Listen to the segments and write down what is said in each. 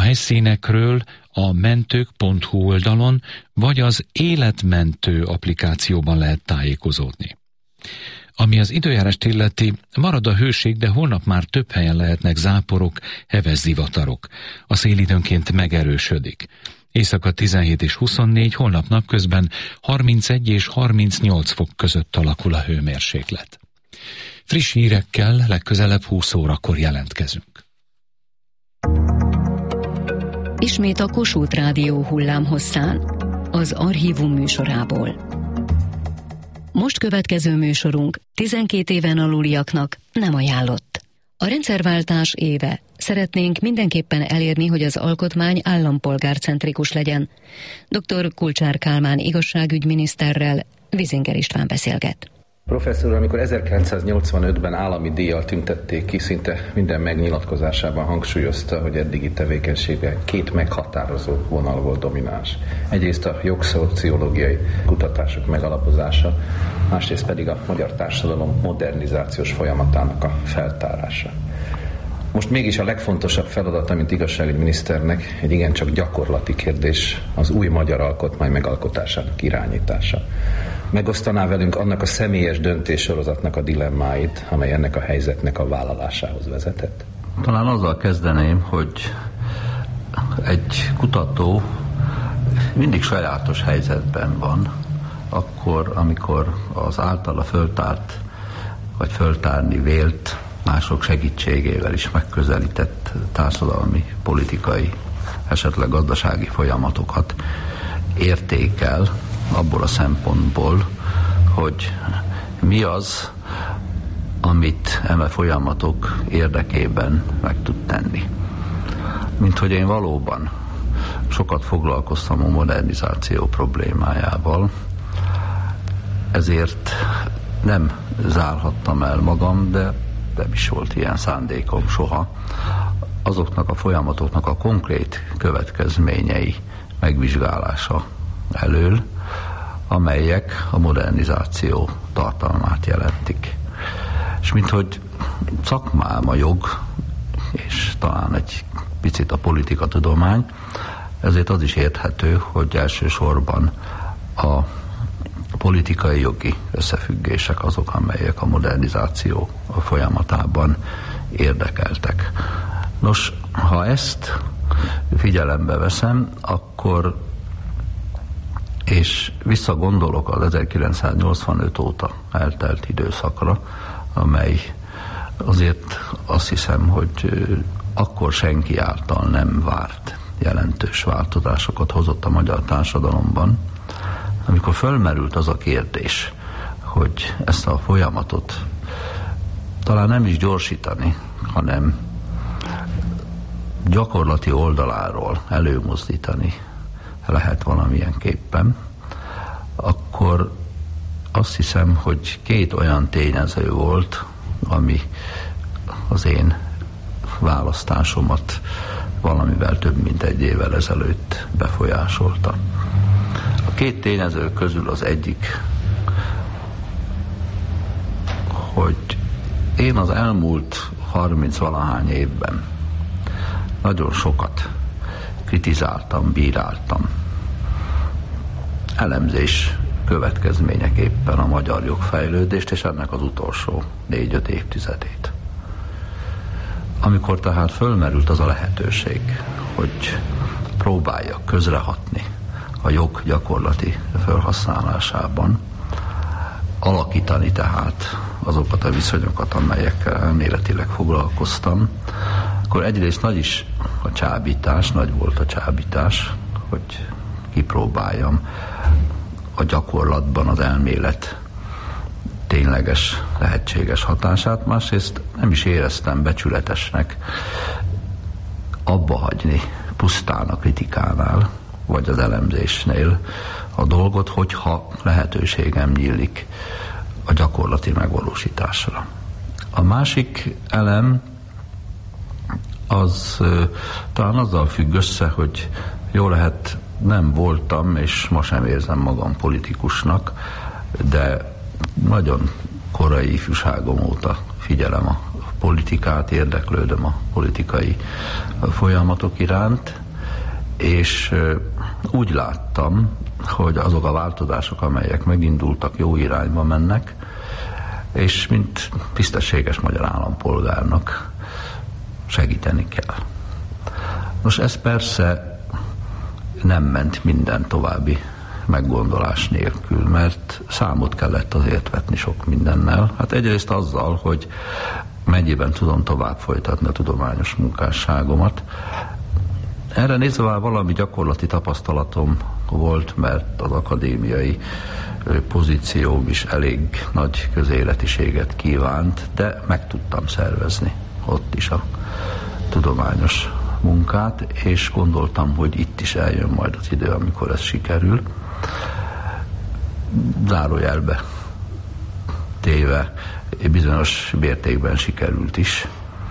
helyszínekről a mentők.hu oldalon vagy az Életmentő applikációban lehet tájékozódni. Ami az időjárást illeti, marad a hőség, de holnap már több helyen lehetnek záporok, heves zivatarok. A szél időnként megerősödik. Éjszaka 17 és 24, holnap napközben 31 és 38 fok között alakul a hőmérséklet. Friss hírekkel legközelebb 20 órakor jelentkezünk. Ismét a Kossuth Rádió hullámhosszán, az Archívum műsorából. Most következő műsorunk 12 éven aluliaknak nem ajánlott. A rendszerváltás éve. Szeretnénk mindenképpen elérni, hogy az alkotmány állampolgárcentrikus legyen. Dr. Kulcsár Kálmán igazságügyminiszterrel Vizinger István beszélget. Professzor, amikor 1985-ben állami díjjal tüntették ki, szinte minden megnyilatkozásában hangsúlyozta, hogy eddigi tevékenysége két meghatározó vonal volt domináns. Egyrészt a jogszociológiai kutatások megalapozása, másrészt pedig a magyar társadalom modernizációs folyamatának a feltárása. Most mégis a legfontosabb feladata, mint igazságügyminiszternek, egy igencsak gyakorlati kérdés, az új magyar alkotmány megalkotásának irányítása. Megosztaná velünk annak a személyes döntéssorozatnak a dilemmáit, amely ennek a helyzetnek a vállalásához vezetett? Talán azzal kezdeném, hogy egy kutató mindig sajátos helyzetben van, akkor, amikor az általa föltárt, vagy föltárni vélt, mások segítségével is megközelített társadalmi, politikai, esetleg gazdasági folyamatokat értékel, abból a szempontból, hogy mi az, amit eme folyamatok érdekében meg tud tenni. Mint hogy én valóban sokat foglalkoztam a modernizáció problémájával, ezért nem zárhattam el magam, de nem is volt ilyen szándékom soha, azoknak a folyamatoknak a konkrét következményei megvizsgálása elől, amelyek a modernizáció tartalmát jelentik. És minthogy szakmám a jog, és talán egy picit a politikatudomány, ezért az is érthető, hogy elsősorban a politikai jogi összefüggések azok, amelyek a modernizáció folyamatában érdekeltek. Nos, ha ezt figyelembe veszem, akkor és visszagondolok az 1985 óta eltelt időszakra, amely azért azt hiszem, hogy akkor senki által nem várt jelentős változásokat hozott a magyar társadalomban, amikor fölmerült az a kérdés, hogy ezt a folyamatot talán nem is gyorsítani, hanem gyakorlati oldaláról előmozdítani lehet valamilyenképpen, akkor azt hiszem, hogy két olyan tényező volt, ami az én választásomat valamivel több mint egy évvel ezelőtt befolyásolta. A két tényező közül az egyik, hogy én az elmúlt 30-valahány évben nagyon sokat kritizáltam, bíráltam elemzés következményeképpen a magyar jogfejlődést, és ennek az utolsó 4-5 évtizedét. Amikor tehát fölmerült az a lehetőség, hogy próbáljak közrehatni a jog gyakorlati felhasználásában, alakítani tehát azokat a viszonyokat, amelyekkel elméletileg foglalkoztam, akkor egyrészt nagy volt a csábítás, hogy kipróbáljam a gyakorlatban az elmélet tényleges, lehetséges hatását, másrészt nem is éreztem becsületesnek abba hagyni pusztán a kritikánál, vagy az elemzésnél a dolgot, hogyha lehetőségem nyílik a gyakorlati megvalósításra. A másik elem az talán azzal függ össze, hogy jó lehet, nem voltam, és ma sem érzem magam politikusnak, de nagyon korai ifjúságom óta figyelem a politikát, érdeklődöm a politikai folyamatok iránt, és úgy láttam, hogy azok a változások, amelyek megindultak, jó irányba mennek, és mint tisztességes magyar állampolgárnak segíteni kell. Most ez persze nem ment minden további meggondolás nélkül, mert számot kellett azért vetni sok mindennel. Hát egyrészt azzal, hogy mennyiben tudom tovább folytatni a tudományos munkásságomat. Erre nézve már valami gyakorlati tapasztalatom volt, mert az akadémiai pozícióm is elég nagy közéletiséget kívánt, de meg tudtam szervezni ott is a tudományos munkát, és gondoltam, hogy itt is eljön majd az idő, amikor ez sikerül. Zárójelbe téve bizonyos mértékben sikerült is.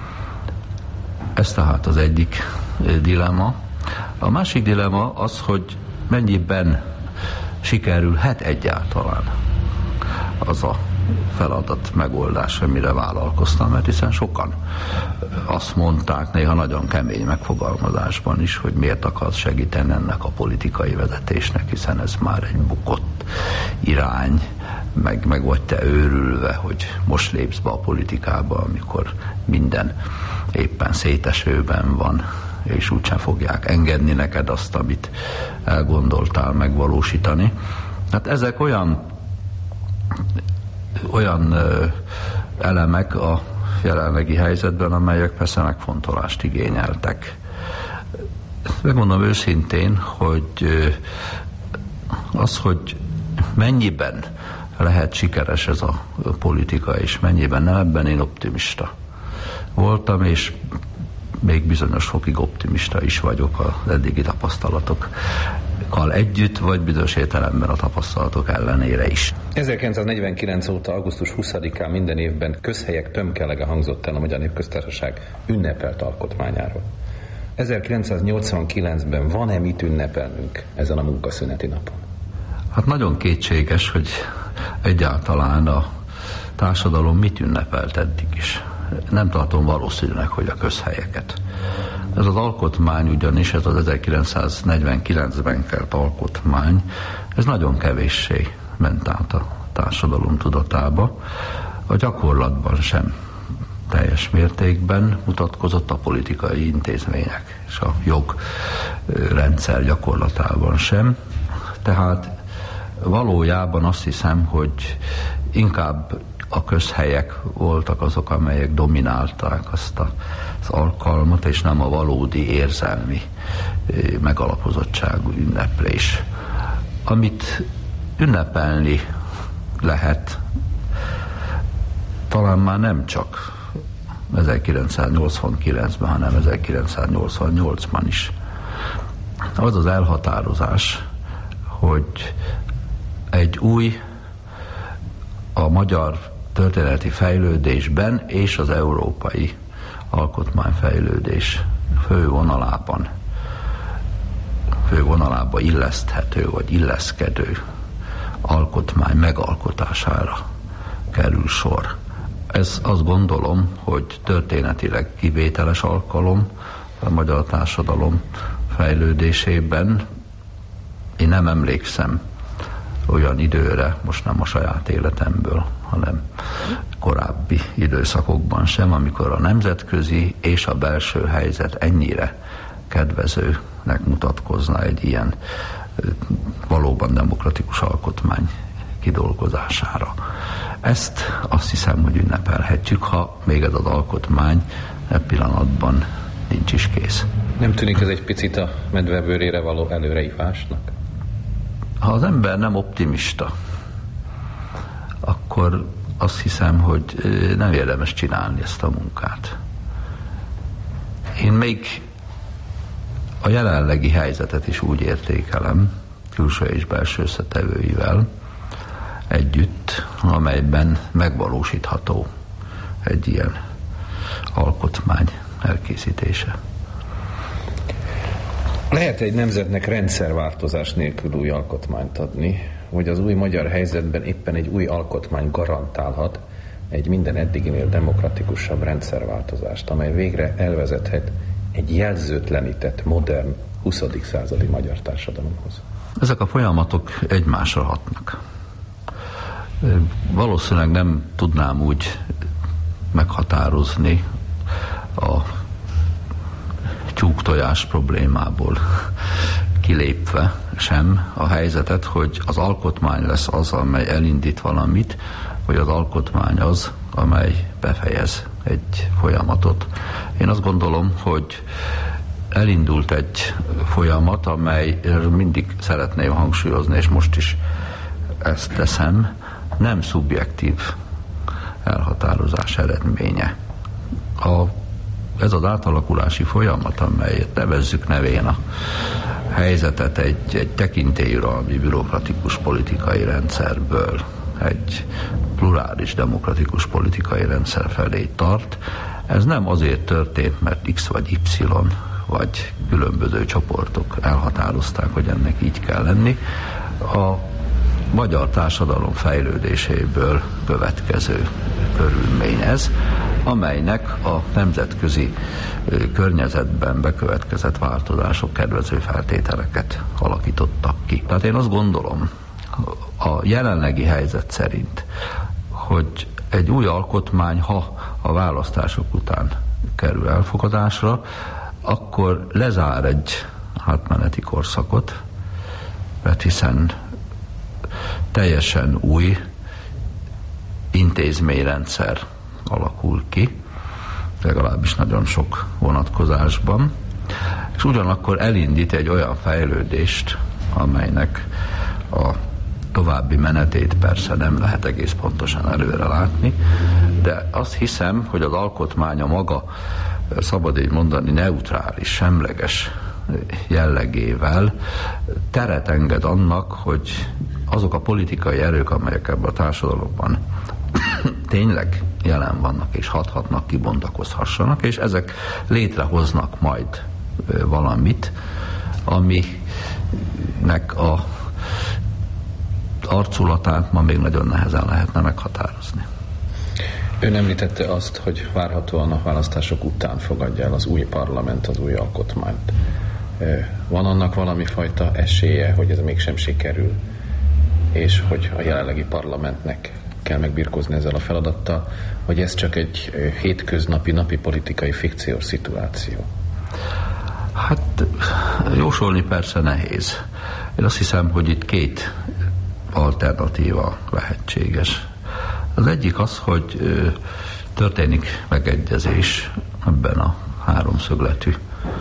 Ez tehát az egyik dilemma. A másik dilemma az, hogy mennyiben sikerülhet egyáltalán az a feladat megoldás, amire vállalkoztam, mert hiszen sokan azt mondták, néha nagyon kemény megfogalmazásban is, hogy miért akarsz segíteni ennek a politikai vezetésnek, hiszen ez már egy bukott irány, meg vagy te őrülve, hogy most lépsz be a politikába, amikor minden éppen szétesőben van, és úgysem fogják engedni neked azt, amit elgondoltál megvalósítani. Hát ezek olyan elemek a jelenlegi helyzetben, amelyek persze megfontolást igényeltek. Megmondom őszintén, hogy az, hogy mennyiben lehet sikeres ez a politika, és mennyiben nem, ebben én optimista voltam, és még bizonyos fokig optimista is vagyok az eddigi tapasztalatokkal együtt, vagy bizonyos értelemben a tapasztalatok ellenére is. 1949 óta augusztus 20-án minden évben közhelyek tömkelege hangzott el a Magyar Népköztársaság ünnepelt alkotmányáról. 1989-ben van-e mit ünnepelnünk ezen a munkaszüneti napon? Hát nagyon kétséges, hogy egyáltalán a társadalom mit ünnepelt eddig is. Nem tartom valószínűleg, hogy a közhelyeket. Ez az alkotmány ugyanis, ez az 1949-ben kelt alkotmány, ez nagyon kevéssé ment át a társadalom tudatába. A gyakorlatban sem teljes mértékben mutatkozott, a politikai intézmények és a jogrendszer gyakorlatában sem. Tehát valójában azt hiszem, hogy inkább a közhelyek voltak azok, amelyek dominálták azt az alkalmat, és nem a valódi érzelmi megalapozottságú ünneplés. Amit ünnepelni lehet, talán már nem csak 1989-ben, hanem 1988-ban is. Az az elhatározás, hogy egy új, a magyar történeti fejlődésben és az európai alkotmányfejlődés fővonalába illeszthető vagy illeszkedő alkotmány megalkotására kerül sor. Ez azt gondolom, hogy történetileg kivételes alkalom a magyar társadalom fejlődésében. Én nem emlékszem olyan időre, most nem a saját életemből, hanem korábbi időszakokban sem, amikor a nemzetközi és a belső helyzet ennyire kedvezőnek mutatkozna egy ilyen valóban demokratikus alkotmány kidolgozására. Ezt azt hiszem, hogy ünnepelhetjük, ha még ez az alkotmány e pillanatban nincs is kész. Nem tűnik ez egy picit a medvebőrére való előreívásnak? Ha az ember nem optimista, akkor azt hiszem, hogy nem érdemes csinálni ezt a munkát. Én még a jelenlegi helyzetet is úgy értékelem, külső és belső összetevőivel együtt, amelyben megvalósítható egy ilyen alkotmány elkészítése. Lehet egy nemzetnek rendszerváltozás nélkül új alkotmányt adni, vagy az új magyar helyzetben éppen egy új alkotmány garantálhat, egy minden eddiginél demokratikusabb rendszerváltozást, amely végre elvezethet egy jelzőtlenített, modern, 20. századi magyar társadalomhoz? Ezek a folyamatok egymásra hatnak. Valószínűleg nem tudnám úgy meghatározni a tyúktojás problémából kilépve sem a helyzetet, hogy az alkotmány lesz az, amely elindít valamit, vagy az alkotmány az, amely befejez egy folyamatot. Én azt gondolom, hogy elindult egy folyamat, amely mindig szeretném hangsúlyozni, és most is ezt teszem, nem szubjektív elhatározás eredménye. Ez az átalakulási folyamat, amelyet nevezzük nevén a helyzetet egy tekintélyuralmi bürokratikus politikai rendszerből egy plurális demokratikus politikai rendszer felé tart. Ez nem azért történt, mert X vagy Y vagy különböző csoportok elhatározták, hogy ennek így kell lenni. A magyar társadalom fejlődéséből következő körülmény ez, amelynek a nemzetközi környezetben bekövetkezett változások kedvező feltételeket alakítottak ki. Tehát én azt gondolom, a jelenlegi helyzet szerint, hogy egy új alkotmány, ha a választások után kerül elfogadásra, akkor lezár egy átmeneti korszakot, mert hiszen teljesen új intézményrendszer alakul ki, legalábbis nagyon sok vonatkozásban, és ugyanakkor elindít egy olyan fejlődést, amelynek a további menetét persze nem lehet egész pontosan előre látni, de azt hiszem, hogy az alkotmánya maga, szabad így mondani, neutrális, semleges jellegével teret enged annak, hogy azok a politikai erők, amelyek ebben a társadalomban tényleg jelen vannak és hathatnak, kibontakozhassanak, és ezek létrehoznak majd valamit, aminek a arculatát ma még nagyon nehezen lehetne meghatározni. Ön említette azt, hogy várhatóan a választások után fogadja el az új parlament az új alkotmányt. Van annak valami fajta esélye, hogy ez mégsem sikerül, és hogy a jelenlegi parlamentnek kell megbirkózni ezzel a feladattal, hogy ez csak egy hétköznapi, napi politikai fikciós szituáció? Hát jósolni persze nehéz. Én azt hiszem, hogy itt két alternatíva lehetséges. Az egyik az, hogy történik megegyezés ebben a háromszögletű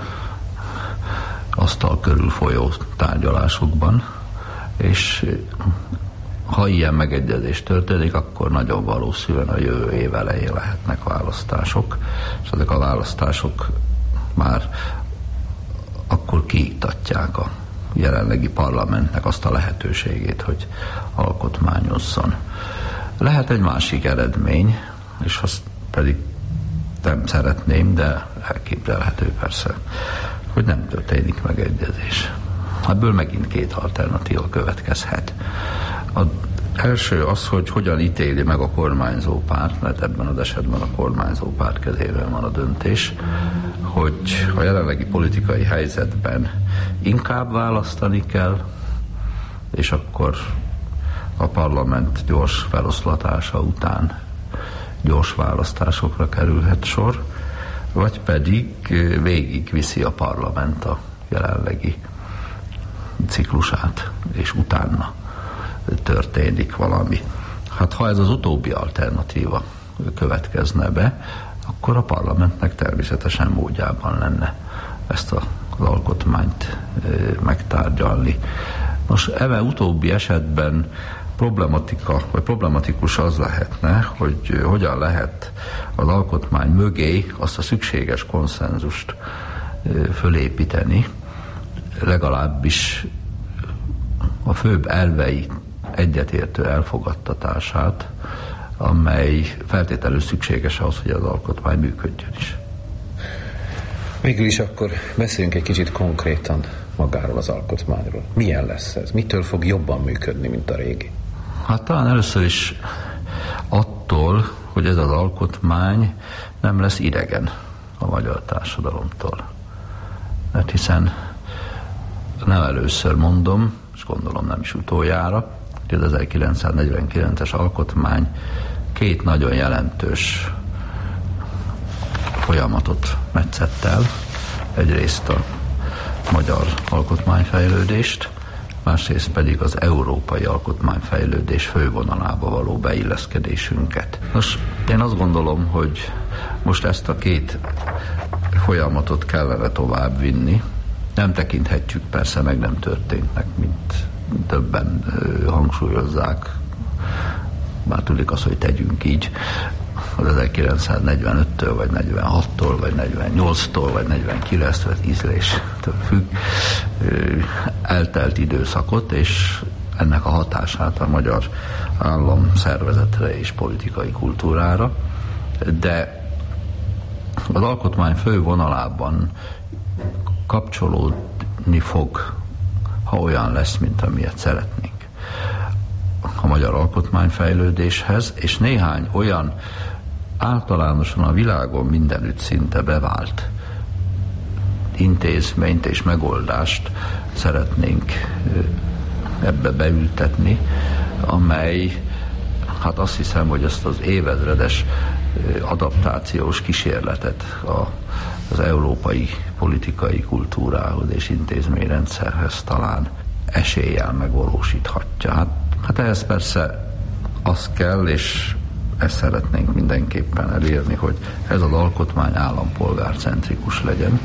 asztal körül folyó tárgyalásokban, és ha ilyen megegyezés történik, akkor nagyon valószínűen a jövő év elején lehetnek választások, és ezek a választások már akkor kiiktatják a jelenlegi parlamentnek azt a lehetőségét, hogy alkotmányozzon. Lehet egy másik eredmény, és azt pedig nem szeretném, de elképzelhető persze, hogy nem történik megegyezés. Ebből megint két alternatíva következhet. Az első az, hogy hogyan ítéli meg a kormányzó párt, mert ebben az esetben a kormányzó párt kezében van a döntés, hogy a jelenlegi politikai helyzetben inkább választani kell, és akkor a parlament gyors feloszlatása után gyors választásokra kerülhet sor, vagy pedig végig viszi a parlament a jelenlegi ciklusát, és utána történik valami. Hát ha ez az utóbbi alternatíva következne be, akkor a parlamentnek természetesen módjában lenne ezt az alkotmányt megtárgyalni. Most eme utóbbi esetben problematikus az lehetne, hogy hogyan lehet az alkotmány mögé azt a szükséges konszenzust fölépíteni, legalábbis a főbb elvei egyetértő elfogadtatását, amely feltétlenül szükséges ahhoz, hogy az alkotmány működjön is. Végül is akkor beszéljünk egy kicsit konkrétan magáról az alkotmányról. Milyen lesz ez? Mitől fog jobban működni, mint a régi? Hát talán először is attól, hogy ez az alkotmány nem lesz idegen a magyar társadalomtól. Mert hiszen nem először mondom, és gondolom nem is utoljára, hogy az 1949-es alkotmány két nagyon jelentős folyamatot metszett el. Egyrészt a magyar alkotmányfejlődést, másrészt pedig az európai alkotmányfejlődés fővonalába való beilleszkedésünket. Nos, én azt gondolom, hogy most ezt a két folyamatot kellene tovább vinni. Nem tekinthetjük persze meg nem történtnek, mint többen hangsúlyozzák. Már tudik az, hogy tegyünk így. Az 1945-től, vagy 46-tól, vagy 48-tól, vagy 49-től, az ízléstől függ, eltelt időszakot, és ennek a hatását a magyar állam szervezetre és politikai kultúrára. De az alkotmány fő vonalában kapcsolódni fog, ha olyan lesz, mint amilyet szeretnénk, a magyar alkotmányfejlődéshez, és néhány olyan általánosan a világon mindenütt szinte bevált intézményt és megoldást szeretnénk ebbe beültetni, amely, hát azt hiszem, hogy ezt az évezredes adaptációs kísérletet az európai politikai kultúrához és intézményrendszerhez talán eséllyel megvalósíthatja. Hát ehhez persze az kell, és ezt szeretnénk mindenképpen elérni, hogy ez az alkotmány állampolgárcentrikus legyen,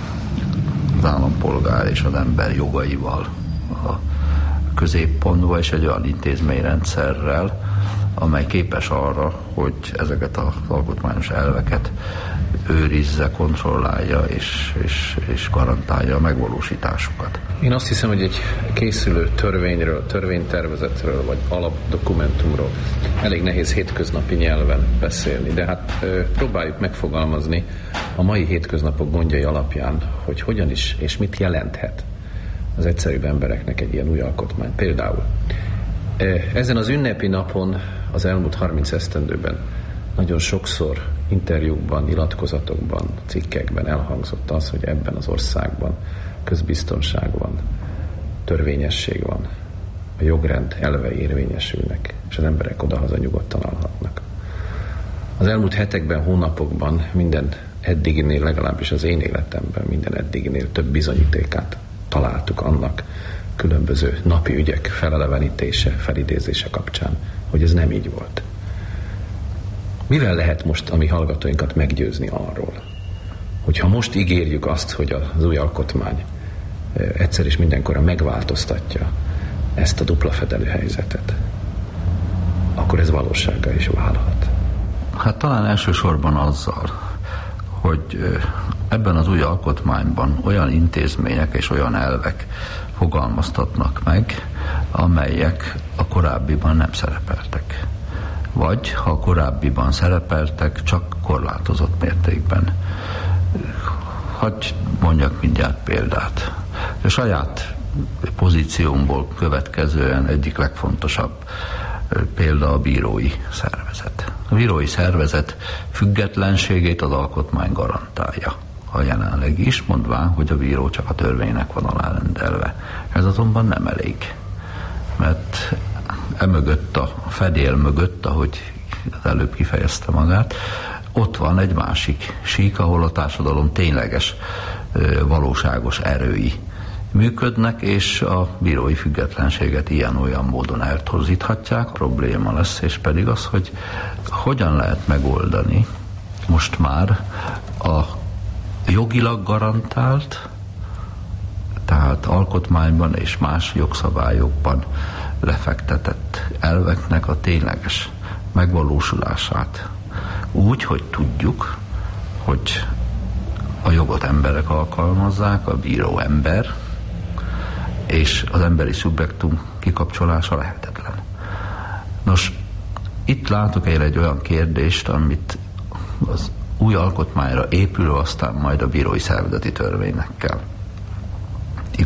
az állampolgár és az ember jogaival a középpontba, és egy olyan intézményrendszerrel, amely képes arra, hogy ezeket az alkotmányos elveket őrizze, kontrollálja és garantálja a megvalósításukat. Én azt hiszem, hogy egy készülő törvényről, törvénytervezetről vagy alapdokumentumról elég nehéz hétköznapi nyelven beszélni, de hát próbáljuk megfogalmazni a mai hétköznapok gondjai alapján, hogy hogyan is és mit jelenthet az egyszerűbb embereknek egy ilyen új alkotmány. Például ezen az ünnepi napon az elmúlt 30 esztendőben nagyon sokszor interjúkban, nyilatkozatokban, cikkekben elhangzott az, hogy ebben az országban közbiztonság van, törvényesség van, a jogrend elvei érvényesülnek, és az emberek odahaza nyugodtan alhatnak. Az elmúlt hetekben, hónapokban minden eddiginél, legalábbis az én életemben minden eddiginél több bizonyítékát találtuk annak különböző napi ügyek felelevenítése, felidézése kapcsán, hogy ez nem így volt. Mivel lehet most a mi hallgatóinkat meggyőzni arról, hogyha most ígérjük azt, hogy az új alkotmány egyszer és mindenkorra megváltoztatja ezt a dupla fedelű helyzetet, akkor ez valósággá is válhat? Hát talán elsősorban azzal, hogy ebben az új alkotmányban olyan intézmények és olyan elvek fogalmaztatnak meg, amelyek a korábbiban nem szerepeltek. Vagy, ha a korábbiban szerepeltek, csak korlátozott mértékben. Hadd mondjak mindjárt példát. A saját pozíciómból következően egyik legfontosabb példa a bírói szervezet. A bírói szervezet függetlenségét az alkotmány garantálja. A jelenleg is, mondván, hogy a bíró csak a törvénynek van alárendelve. Ez azonban nem elég. Mert emögött, a fedél mögött, ahogy az előbb kifejezte magát, ott van egy másik sík, ahol a társadalom tényleges, valóságos erői működnek, és a bírói függetlenséget ilyen-olyan módon eltorzíthatják. A probléma lesz, és pedig az, hogy hogyan lehet megoldani most már a jogilag garantált, tehát alkotmányban és más jogszabályokban lefektetett elveknek a tényleges megvalósulását. Úgy, hogy tudjuk, hogy a jogot emberek alkalmazzák, a bíró ember, és az emberi szubjektum kikapcsolása lehetetlen. Nos, itt látok én egy olyan kérdést, amit az új alkotmányra épülő, aztán majd a bírói szervezeti törvénynek kell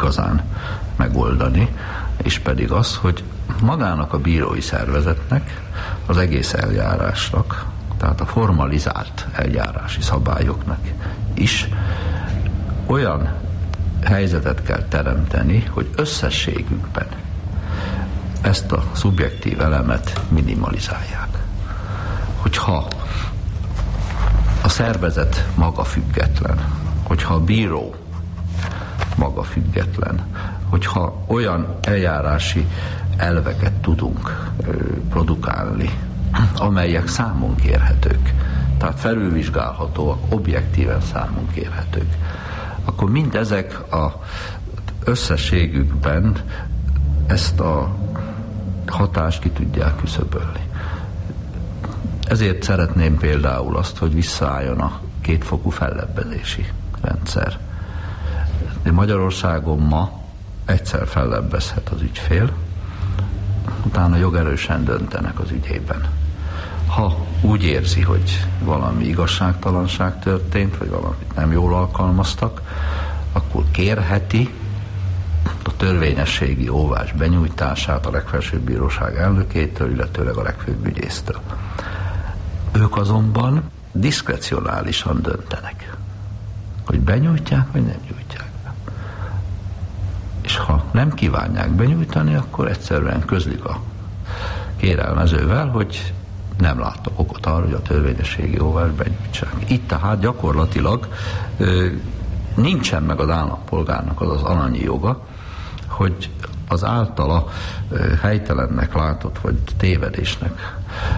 igazán megoldani, és pedig az, hogy magának a bírói szervezetnek, az egész eljárásnak, tehát a formalizált eljárási szabályoknak is olyan helyzetet kell teremteni, hogy összességükben ezt a szubjektív elemet minimalizálják. Hogyha a szervezet maga független, hogyha a bíró maga független, hogyha olyan eljárási elveket tudunk produkálni, amelyek számon kérhetők, tehát felülvizsgálhatóak, objektíven számon kérhetők, akkor mindezek az összességükben ezt a hatást ki tudják küszöbölni. Ezért szeretném például azt, hogy visszaálljon a kétfokú fellebbezési rendszer. De Magyarországon ma egyszer fellebbezhet az ügyfél, utána jogerősen döntenek az ügyében. Ha úgy érzi, hogy valami igazságtalanság történt, vagy valamit nem jól alkalmaztak, akkor kérheti a törvényességi óvás benyújtását a legfelsőbb bíróság elnökétől, illetőleg a legfőbb ügyésztől. Ők azonban diszkrecionálisan döntenek, hogy benyújtják, vagy nem nyújtják be. És ha nem kívánják benyújtani, akkor egyszerűen közlik a kérelmezővel, hogy nem láttok okot arra, hogy a törvényességi óvás benyújtsák. Itt tehát gyakorlatilag nincsen meg az állampolgárnak az alanyi joga, hogy az általa helytelennek látott, vagy tévedést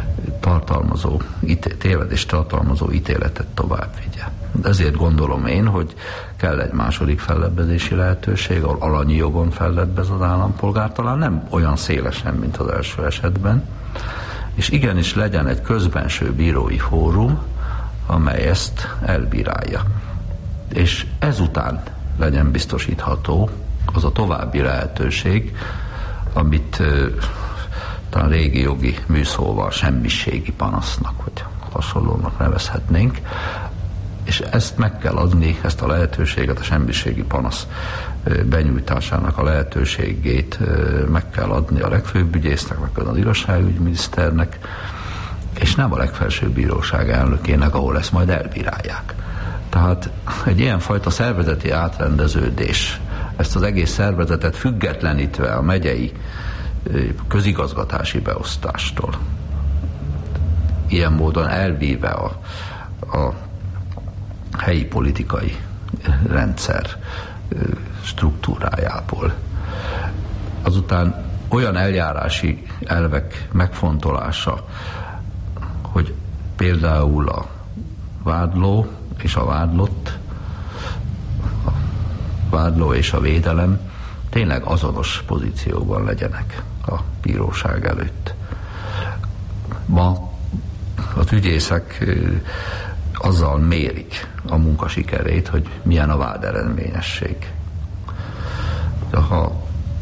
tartalmazó ítéletet tovább vigye. Ezért gondolom én, hogy kell egy második fellebbezési lehetőség, ahol alanyi jogon fellebbez az állampolgár, talán nem olyan szélesen, mint az első esetben, és igenis legyen egy közbenső bírói fórum, amely ezt elbírálja. És ezután legyen biztosítható az a további lehetőség, amit talán régi jogi műszóval semmiségi panasznak, vagy hasonlónak nevezhetnénk, és ezt meg kell adni, ezt a lehetőséget, a semmiségi panasz benyújtásának a lehetőségét meg kell adni a legfőbb ügyésznek, meg az igazságügyminiszternek, és nem a legfelsőbb bíróság elnökének, ahol ezt majd elbírálják. Tehát egy ilyenfajta szervezeti átrendeződés, ezt az egész szervezetet függetlenítve a megyei közigazgatási beosztástól, ilyen módon elvíve a helyi politikai rendszer struktúrájából. Azután olyan eljárási elvek megfontolása, hogy például a vádló és a vádlott, a vádló és a védelem tényleg azonos pozícióban legyenek a bíróság előtt. Ma az ügyészek azzal mérik a munka sikerét, hogy milyen a vád eredményesség. De ha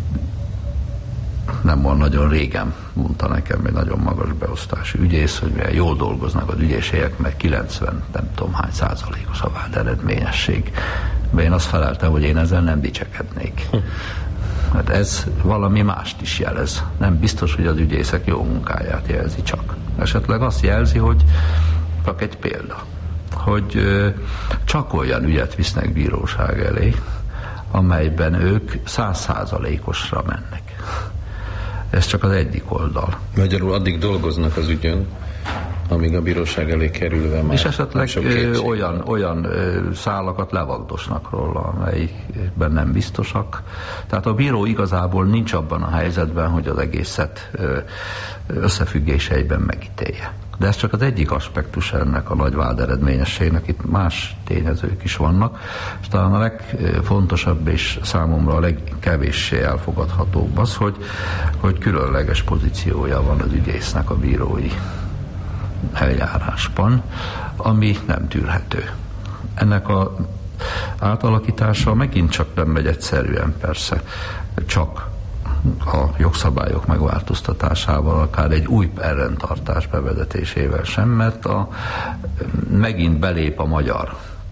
nem van nagyon régen, mondta nekem egy nagyon magas beosztású ügyész, hogy milyen jól dolgoznak az ügyészségek, mert 90, nem tudom hány százalékos a vád eredményesség. De én azt feleltem, hogy én ezzel nem dicsekednék. Hát ez valami mást is jelez. Nem biztos, hogy az ügyészek jó munkáját jelzi csak. Esetleg azt jelzi, hogy csak egy példa, hogy csak olyan ügyet visznek bíróság elé, amelyben ők 100%-osra mennek. Ez csak az egyik oldal. Magyarul addig dolgoznak az ügyön, amíg a bíróság elé kerülve már. És esetleg olyan szálakat levagdosnak róla, amelyben nem biztosak. Tehát a bíró igazából nincs abban a helyzetben, hogy az egészet összefüggéseiben megítélje. De ez csak az egyik aspektus ennek a nagy vád eredményességnek, itt más tényezők is vannak, és talán a legfontosabb és számomra a legkevéssé elfogadhatóbb az, hogy különleges pozíciója van az ügyésznek a bírói eljárásban, ami nem tűrhető. Ennek az átalakítása megint csak nem megy egyszerűen, persze, csak a jogszabályok megváltoztatásával, akár egy új perrendtartás bevezetésével sem, mert megint belép a magyar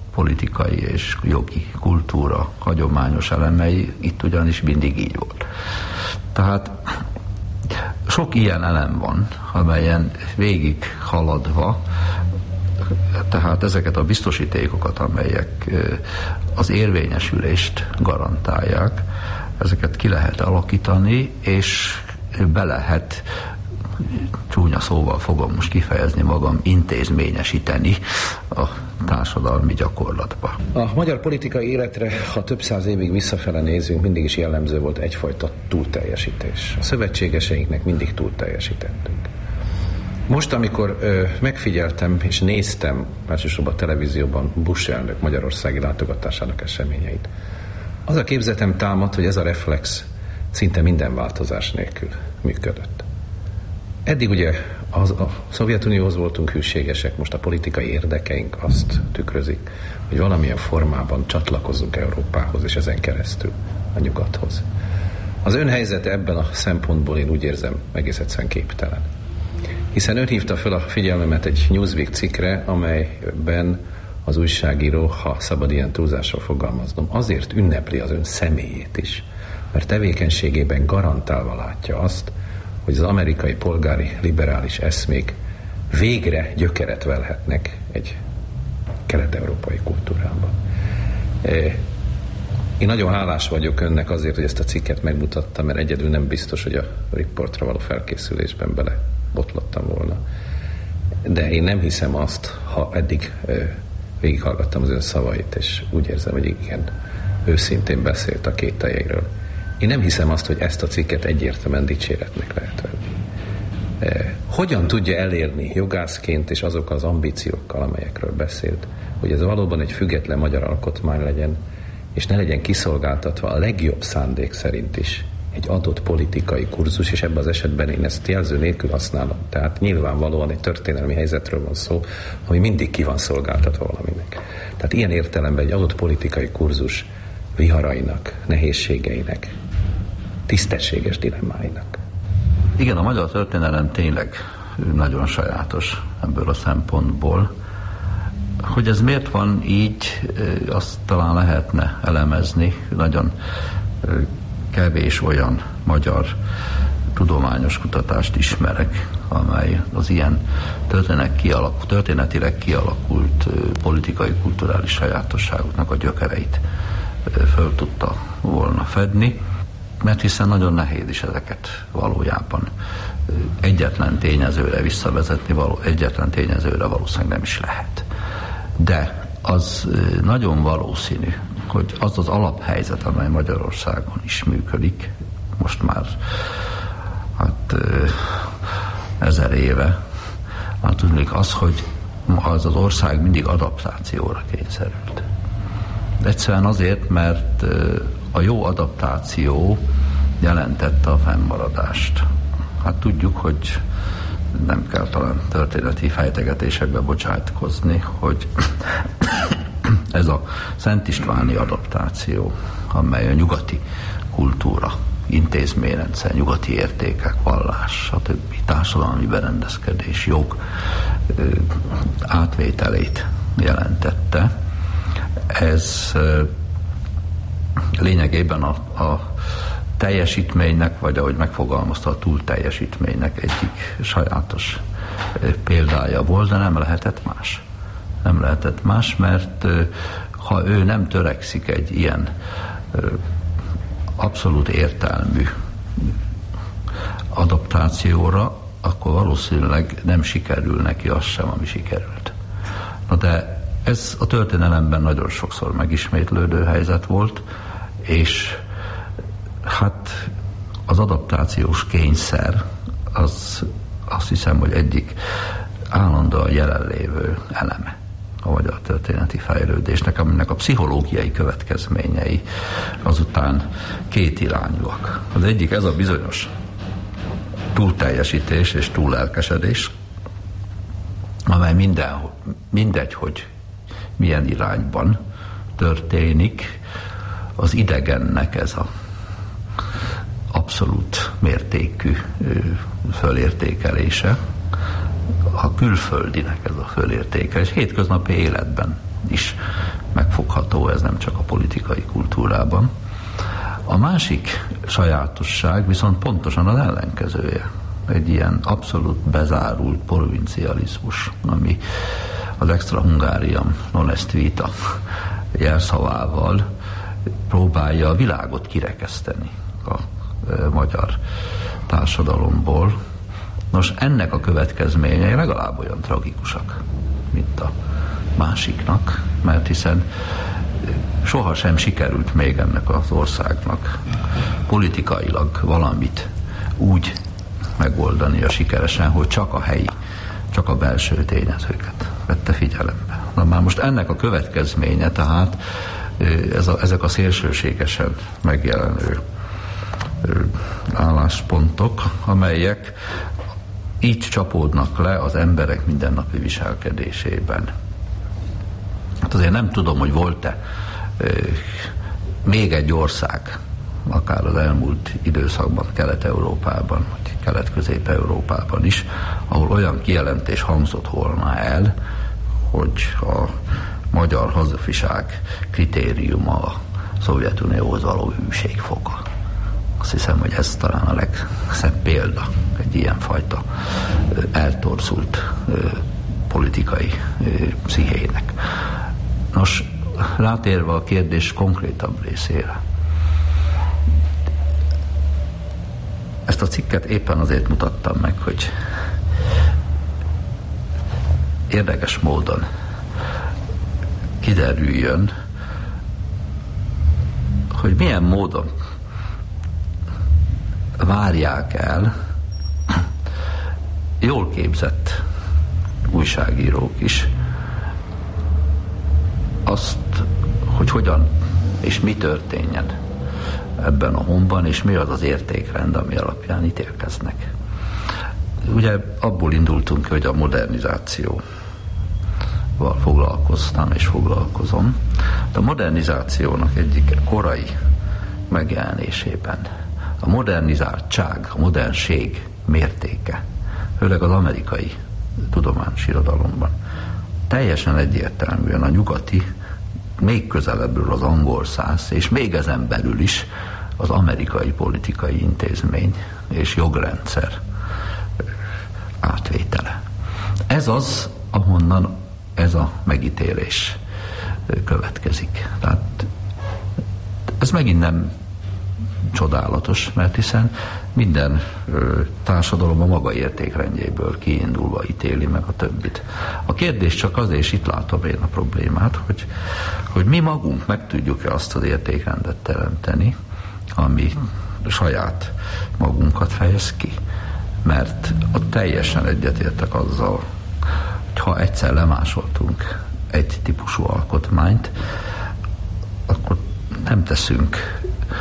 politikai és jogi kultúra hagyományos elemei, itt ugyanis mindig így volt. Tehát sok ilyen elem van, amelyen végig haladva, tehát ezeket a biztosítékokat, amelyek az érvényesülést garantálják, ezeket ki lehet alakítani, és be lehet, csúnya szóval fogom most kifejezni magam, intézményesíteni a társadalmi gyakorlatba. A magyar politikai életre, ha több száz évig visszafele nézünk, mindig is jellemző volt egyfajta túlteljesítés. A szövetségeseinknek mindig túlteljesítettünk. Most, amikor megfigyeltem és néztem elsősorban a televízióban Bush elnök magyarországi látogatásának eseményeit, az a képzetem támad, hogy ez a reflex szinte minden változás nélkül működött. Eddig ugye a Szovjetunióhoz voltunk hűségesek, most a politikai érdekeink azt tükrözik, hogy valamilyen formában csatlakozzunk Európához, és ezen keresztül a nyugathoz. Az ön helyzete ebben a szempontból én úgy érzem egész egyszerűen képtelen. Hiszen ön hívta fel a figyelmemet egy Newsweek cikkre, amelyben az újságíró, ha szabad ilyen túlzással fogalmaznom, azért ünnepli az ön személyét is, mert tevékenységében garantálva látja azt, hogy az amerikai polgári liberális eszmék végre gyökeret velhetnek egy kelet-európai kultúrában. Én nagyon hálás vagyok önnek azért, hogy ezt a cikket megmutatta, mert egyedül nem biztos, hogy a riportra való felkészülésben bele botlottam volna. De én nem hiszem azt, ha eddig végighallgattam az ön szavait, és úgy érzem, hogy igen, őszintén beszélt a kételjeiről. Én nem hiszem azt, hogy ezt a cikket egyértelműen dicséretnek lehet venni. Hogyan tudja elérni jogászként és azok az ambíciókkal, amelyekről beszélt, hogy ez valóban egy független magyar alkotmány legyen, és ne legyen kiszolgáltatva a legjobb szándék szerint is egy adott politikai kurzus, és ebben az esetben én ezt jelző nélkül használom. Tehát nyilvánvalóan egy történelmi helyzetről van szó, ami mindig ki van szolgáltatva valaminek. Tehát ilyen értelemben egy adott politikai kurzus viharainak, nehézségeinek, tisztességes dilemmáinak. Igen, a magyar történelem tényleg nagyon sajátos ebből a szempontból. Hogy ez miért van így, azt talán lehetne elemezni. Nagyon kevés olyan magyar tudományos kutatást ismerek, amely az ilyen történetileg kialakult politikai, kulturális sajátosságoknak a gyökereit föl tudta volna fedni, mert hiszen nagyon nehéz is ezeket valójában egyetlen tényezőre visszavezetni, egyetlen tényezőre valószínűleg nem is lehet. De az nagyon valószínű, hogy az az alaphelyzet, amely Magyarországon is működik, most már 1000 éve, tudnék az, hogy az ország mindig adaptációra kényszerült. Egyszerűen azért, mert a jó adaptáció jelentette a fennmaradást. Hát tudjuk, hogy nem kell talán történeti fejtegetésekbe bocsátkozni, hogy ez a Szent Istváni adaptáció, amely a nyugati kultúra, intézményrendszer, nyugati értékek, vallás, a többi társadalmi berendezkedés, jog átvételét jelentette. Ez lényegében a teljesítménynek, vagy ahogy megfogalmazta, a túlteljesítménynek egyik sajátos példája volt, de nem lehetett más. Nem lehetett más, mert ha ő nem törekszik egy ilyen abszolút értelmű adaptációra, akkor valószínűleg nem sikerül neki az sem, ami sikerült. Na de ez a történelemben nagyon sokszor megismétlődő helyzet volt, és hát az adaptációs kényszer az azt hiszem, hogy egyik állandóan jelenlévő eleme a magyar történeti fejlődésnek, aminek a pszichológiai következményei azután kétirányúak. Az egyik ez a bizonyos túlteljesítés és túllelkesedés, amely mindegy, hogy milyen irányban történik, az idegennek ez a abszolút mértékű fölértékelése, a külföldinek ez a fölértékelés, hétköznapi életben is megfogható, ez nem csak a politikai kultúrában. A másik sajátosság viszont pontosan az ellenkezője. Egy ilyen abszolút bezárult provincializmus, ami az Extra Hungariam non est vita jelszavával próbálja a világot kirekeszteni a magyar társadalomból. Nos, ennek a következményei legalább olyan tragikusak, mint a másiknak, mert hiszen sohasem sikerült még ennek az országnak politikailag valamit úgy megoldania sikeresen, hogy csak a helyi, csak a belső tényezőket vette figyelembe. Na már most ennek a következménye tehát ezek a szélsőségesen megjelenő álláspontok, amelyek így csapódnak le az emberek mindennapi viselkedésében. Hát azért nem tudom, hogy volt-e még egy ország, akár az elmúlt időszakban, Kelet-Európában, vagy Kelet-Közép-Európában is, ahol olyan kijelentés hangzott volna el, hogy a magyar hazafiság kritériuma a Szovjetunióhoz való hűségfoka. Azt hiszem, hogy ez talán a legszebb példa egy ilyenfajta eltorzult politikai pszichének. Nos, rátérve a kérdés konkrétabb részére. Ezt a cikket éppen azért mutattam meg, hogy érdekes módon kiderüljön, hogy milyen módon várják el jól képzett újságírók is azt, hogy hogyan és mi történjen ebben a honban, és mi az az értékrend, ami alapján ítélkeznek. Ugye abból indultunk, hogy a modernizációval foglalkoztam és foglalkozom. De a modernizációnak egyik korai megjelenésében a modernizáltság, a modernség mértéke, főleg az amerikai tudományos irodalomban teljesen egyértelműen a nyugati, még közelebbről az angol száz, és még ezen belül is az amerikai politikai intézmény és jogrendszer átvétele. Ez az, ahonnan ez a megítélés következik. Tehát ez megint nem csodálatos, mert hiszen minden társadalom a maga értékrendjéből kiindulva ítéli meg a többit. A kérdés csak az, és itt látom én a problémát, hogy mi magunk meg tudjuk-e azt az értékrendet teremteni, ami saját magunkat fejez ki. Mert ott teljesen egyetértek azzal, hogy ha egyszer lemásoltunk egy típusú alkotmányt, akkor nem teszünk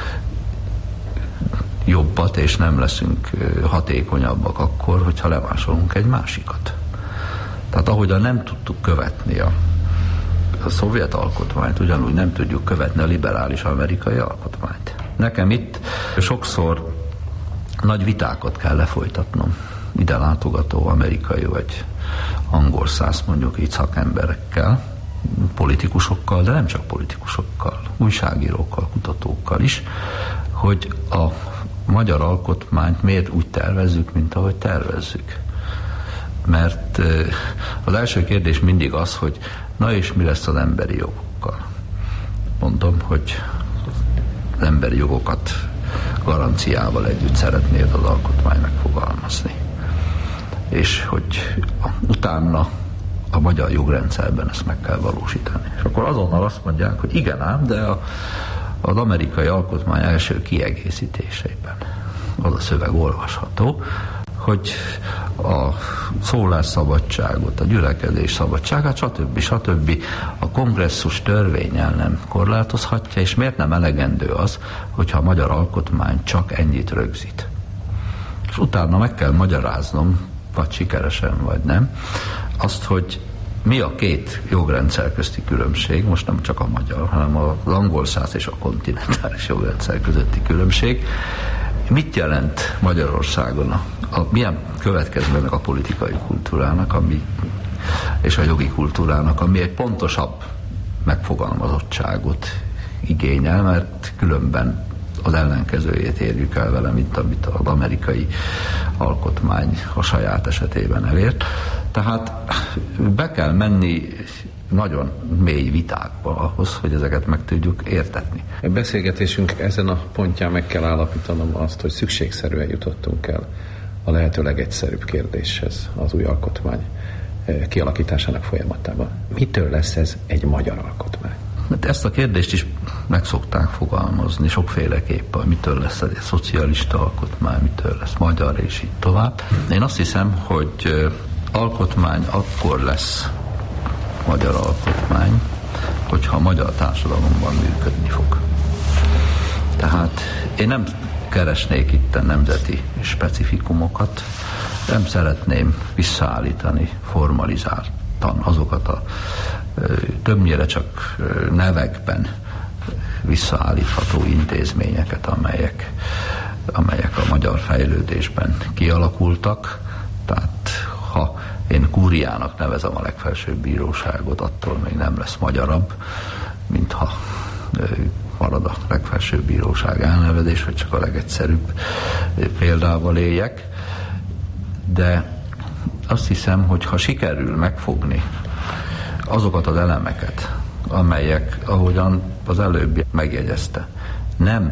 jobbat, és nem leszünk hatékonyabbak akkor, hogyha lemásolunk egy másikat. Tehát ahogyan nem tudtuk követni a szovjet alkotmányt, ugyanúgy nem tudjuk követni a liberális amerikai alkotmányt. Nekem itt sokszor nagy vitákat kell lefolytatnom ide látogató amerikai vagy angol száz, mondjuk így szakemberekkel, politikusokkal, de nem csak politikusokkal, újságírókkal, kutatókkal is, hogy a magyar alkotmányt miért úgy tervezzük, mint ahogy tervezzük. Mert az első kérdés mindig az, hogy na és mi lesz az emberi jogokkal? Mondom, hogy az emberi jogokat garanciával együtt szeretnéd az alkotmány megfogalmazni. És hogy utána a magyar jogrendszerben ezt meg kell valósítani. És akkor azonnal azt mondják, hogy igen ám, de az amerikai alkotmány első kiegészítésében az a szöveg olvasható, hogy a szólásszabadságot, a gyülekezés szabadságát, stb. A kongresszus törvénnyel nem korlátozhatja, és miért nem elegendő az, hogyha a magyar alkotmány csak ennyit rögzít. És utána meg kell magyaráznom, vagy sikeresen, vagy nem, azt, hogy mi a két jogrendszer közti különbség, most nem csak a magyar, hanem az angol száz és a kontinentális jogrendszer közötti különbség. Mit jelent Magyarországon, milyen következmények a politikai kultúrának és a jogi kultúrának, ami egy pontosabb megfogalmazottságot igényel, mert különben az ellenkezőjét érjük el vele, mint amit az amerikai alkotmány a saját esetében elért. Tehát be kell menni nagyon mély vitákba ahhoz, hogy ezeket meg tudjuk értetni. A beszélgetésünk ezen a pontján meg kell állapítanom azt, hogy szükségszerűen jutottunk el a lehető legegyszerűbb kérdéshez az új alkotmány kialakításának folyamatában. Mitől lesz ez egy magyar alkotmány? Mert ezt a kérdést is meg szokták fogalmazni sokféleképpen, mitől lesz egy szocialista alkotmány, mitől lesz magyar, és így tovább. Én azt hiszem, hogy alkotmány akkor lesz magyar alkotmány, hogyha a magyar társadalomban működni fog. Tehát én nem keresnék itt a nemzeti specifikumokat, nem szeretném visszaállítani formalizáltan azokat a többnyire csak nevekben visszaállítható intézményeket, amelyek a magyar fejlődésben kialakultak. Tehát ha én kúriának nevezem a legfelsőbb bíróságot, attól még nem lesz magyarabb, mintha marad a legfelsőbb bíróság elnevezés, hogy csak a legegyszerűbb példával éljek. De azt hiszem, hogy ha sikerül megfogni azokat az elemeket, amelyek, ahogyan az előbb megjegyezte, nem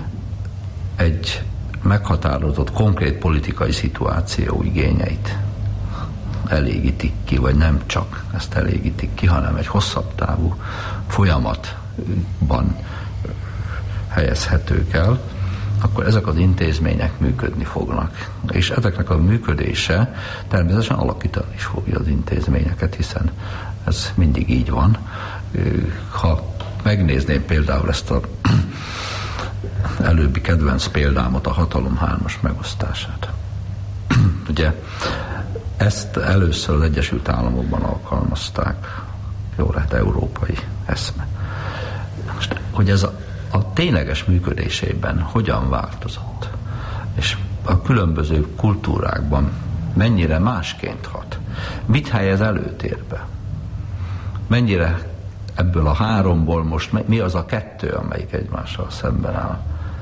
egy meghatározott, konkrét politikai szituáció igényeit elégítik ki, vagy nem csak ezt elégítik ki, hanem egy hosszabb távú folyamatban helyezhetők el, akkor ezek az intézmények működni fognak. És ezeknek a működése természetesen alakítani is fogja az intézményeket, hiszen ez mindig így van. Ha megnézném például ezt az előbbi kedvenc példámot, a hatalom hármas megosztását. Ugye ezt először az Egyesült Államokban alkalmazták, jó, hát európai eszme. Most, hogy ez a tényleges működésében hogyan változott, és a különböző kultúrákban mennyire másként hat, mit helyez előtérbe, mennyire ebből a háromból most mi az a kettő, amelyik egymással szemben áll.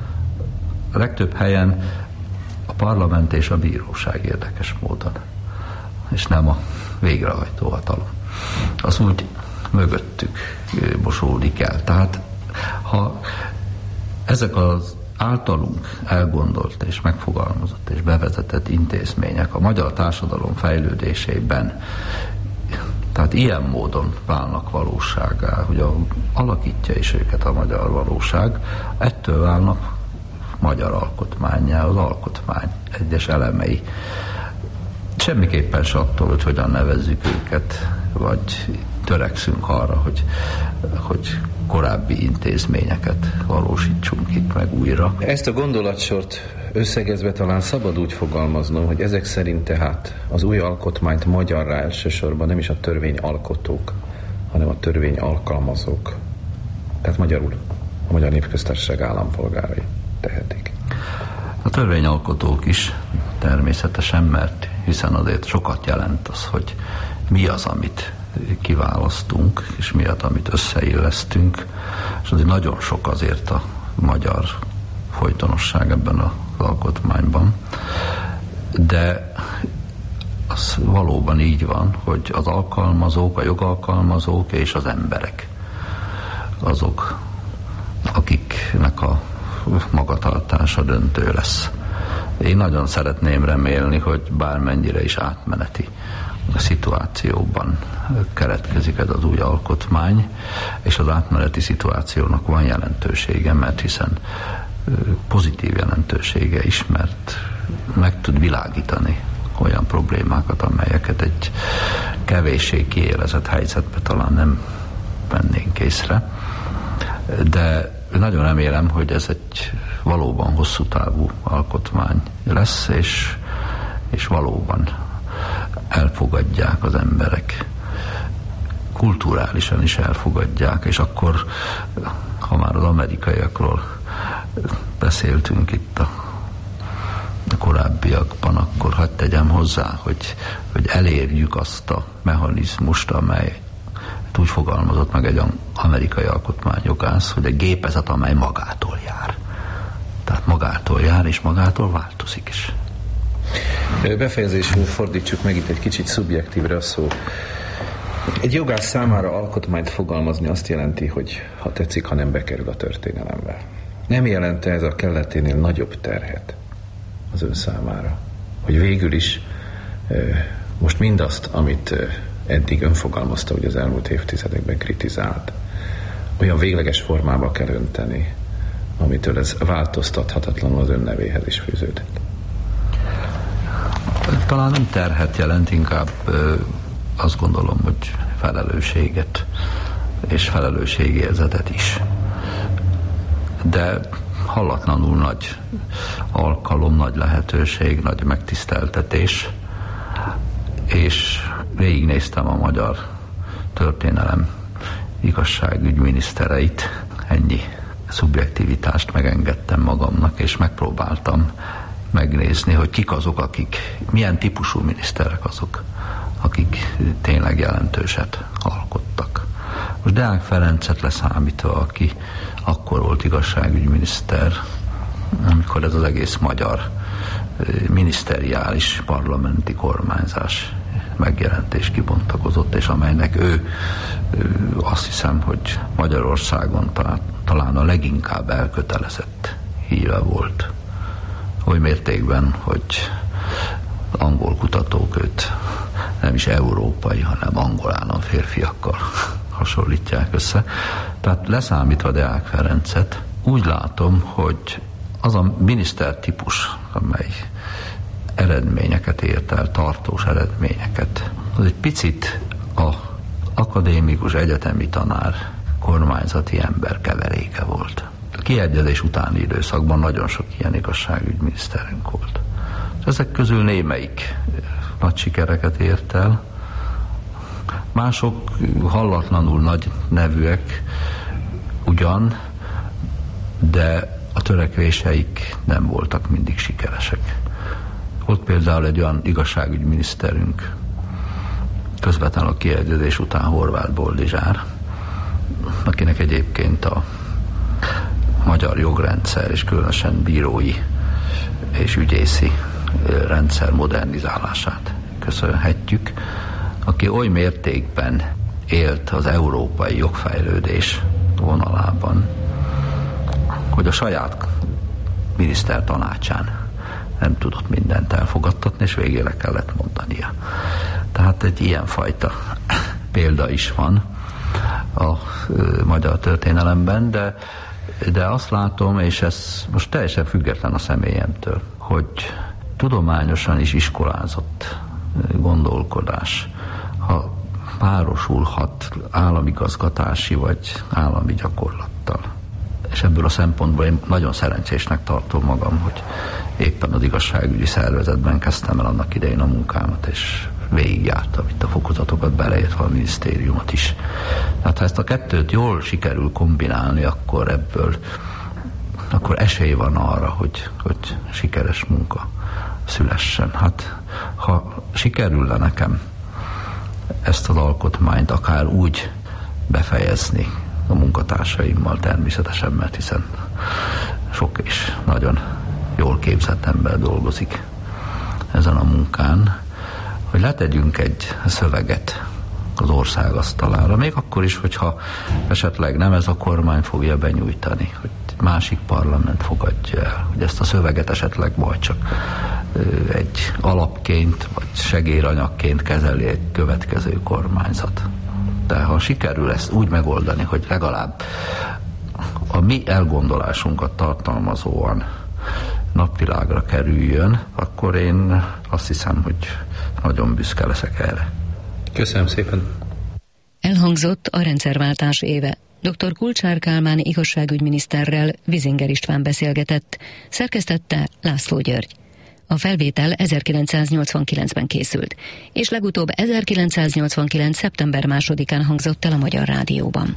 A legtöbb helyen a parlament és a bíróság érdekes módon, és nem a végrehajtó hatalom. Az úgy mögöttük mosódik el. Tehát ha ezek az általunk elgondolt és megfogalmazott és bevezetett intézmények a magyar társadalom fejlődésében, tehát ilyen módon válnak valósággá, hogy alakítja is őket a magyar valóság, ettől válnak magyar alkotmánnyá, az alkotmány egyes elemei. Semmiképpen se attól, hogy hogyan nevezzük őket, vagy törekszünk arra, hogy korábbi intézményeket valósítsunk itt meg újra. Ezt a gondolatsort összegezve talán szabad úgy fogalmaznom, hogy ezek szerint tehát az új alkotmányt magyarrá elsősorban nem is a törvényalkotók, hanem a törvény alkalmazók, tehát magyarul a Magyar Népköztársaság állampolgárai tehetik. A törvényalkotók is természetesen, mert hiszen azért sokat jelent az, hogy mi az, amit kiválasztunk, és mi az, amit összeillesztünk, és azért nagyon sok azért a magyar folytonosság ebben az alkotmányban. De az valóban így van, hogy az alkalmazók, a jogalkalmazók és az emberek azok, akiknek a magatartása döntő lesz. Én nagyon szeretném remélni, hogy bármennyire is átmeneti a szituációban keretkezik ez az új alkotmány, és az átmeneti szituációnak van jelentősége, mert hiszen pozitív jelentősége is, mert meg tud világítani olyan problémákat, amelyeket egy kevéssé kiélezett helyzetben talán nem vennénk észre. De nagyon remélem, hogy ez egy valóban hosszú távú alkotmány lesz, és valóban elfogadják az emberek, kulturálisan is elfogadják, és akkor, ha már az amerikaiakról beszéltünk itt a korábbiakban, akkor hadd tegyem hozzá, hogy elérjük azt a mechanizmust, amely úgy fogalmazott meg egy amerikai alkotmányjogász, hogy egy gépezet, amely magától jár. Tehát magától jár, és magától változik is. Befejezésül fordítsuk meg itt egy kicsit szubjektívre a szó. Egy jogász számára alkotmányt fogalmazni azt jelenti, hogy ha tetszik, ha nem bekerül a történelembe. Nem jelente ez a kelleténél nagyobb terhet az ön számára, hogy végül is most mindazt, amit eddig ön fogalmazta, hogy az elmúlt évtizedekben kritizált, olyan végleges formába kell önteni, amitől ez változtathatatlanul az ön nevéhez is fűződött. Talán nem terhet jelent, inkább azt gondolom, hogy felelősséget és felelősségérzetet is. De hallatlanul nagy alkalom, nagy lehetőség, nagy megtiszteltetés, és végignéztem a magyar történelem igazságügyminisztereit, ennyi szubjektivitást megengedtem magamnak, és megpróbáltam megnézni, hogy kik azok, akik, milyen típusú miniszterek azok, akik tényleg jelentőset alkottak. Most Deák Ferencet leszámítva, aki akkor volt igazságügyminiszter, amikor ez az egész magyar miniszteriális parlamenti kormányzás megjelent és kibontakozott, és amelynek ő azt hiszem, hogy Magyarországon talán a leginkább elkötelezett híve volt. Oly mértékben, hogy angol kutatók őt nem is európai, hanem angol államférfiakkal hasonlítják össze. Tehát leszámítva Deák Ferencet, úgy látom, hogy az a minisztertípus, amely eredményeket ért el, tartós eredményeket, az egy picit az akadémikus egyetemi tanár, kormányzati ember keveréke volt. A kiegyezés utáni időszakban nagyon sok ilyen igazságügyminiszterünk volt. Ezek közül némelyik nagy sikereket ért el, mások hallatlanul nagy nevűek ugyan, de a törekvéseik nem voltak mindig sikeresek. Volt például egy olyan igazságügyminiszterünk, közvetlenül a kiegyezés után Horváth Boldizsár, akinek egyébként a magyar jogrendszer és különösen bírói és ügyészi rendszer modernizálását köszönhetjük, aki oly mértékben élt az európai jogfejlődés vonalában, hogy a saját minisztertanácsán nem tudott mindent elfogadtatni, és végére kellett mondania. Tehát egy ilyenfajta példa is van a magyar történelemben, de azt látom, és ez most teljesen független a személyemtől, hogy tudományosan is iskolázott gondolkodás, ha párosulhat államigazgatási vagy állami gyakorlattal. És ebből a szempontból én nagyon szerencsésnek tartom magam, hogy éppen az igazságügyi szervezetben kezdtem el annak idején a munkámat, és végigjártam itt a fokozatokat, beleértve a minisztériumot is. Hát ha ezt a kettőt jól sikerül kombinálni, akkor esély van arra, hogy sikeres munka szülessen. Hát ha sikerülne nekem ezt az alkotmányt akár úgy befejezni a munkatársaimmal természetesen, mert hiszen sok és nagyon jól képzett ember dolgozik ezen a munkán, hogy letegyünk egy szöveget az ország asztalára, még akkor is, hogyha esetleg nem ez a kormány fogja benyújtani, hogy másik parlament fogadja el, hogy ezt a szöveget esetleg majd csak egy alapként vagy segélyanyagként kezeli egy következő kormányzat. De ha sikerül ezt úgy megoldani, hogy legalább a mi elgondolásunkat tartalmazóan napvilágra kerüljön, akkor én azt hiszem, hogy nagyon büszke leszek erre. Köszönöm szépen. Elhangzott a rendszerváltás éve. Dr. Kulcsár Kálmán igazságügyminiszterrel Vizinger István beszélgetett, szerkesztette László György. A felvétel 1989-ben készült, és legutóbb 1989. szeptember 2-án hangzott el a Magyar Rádióban.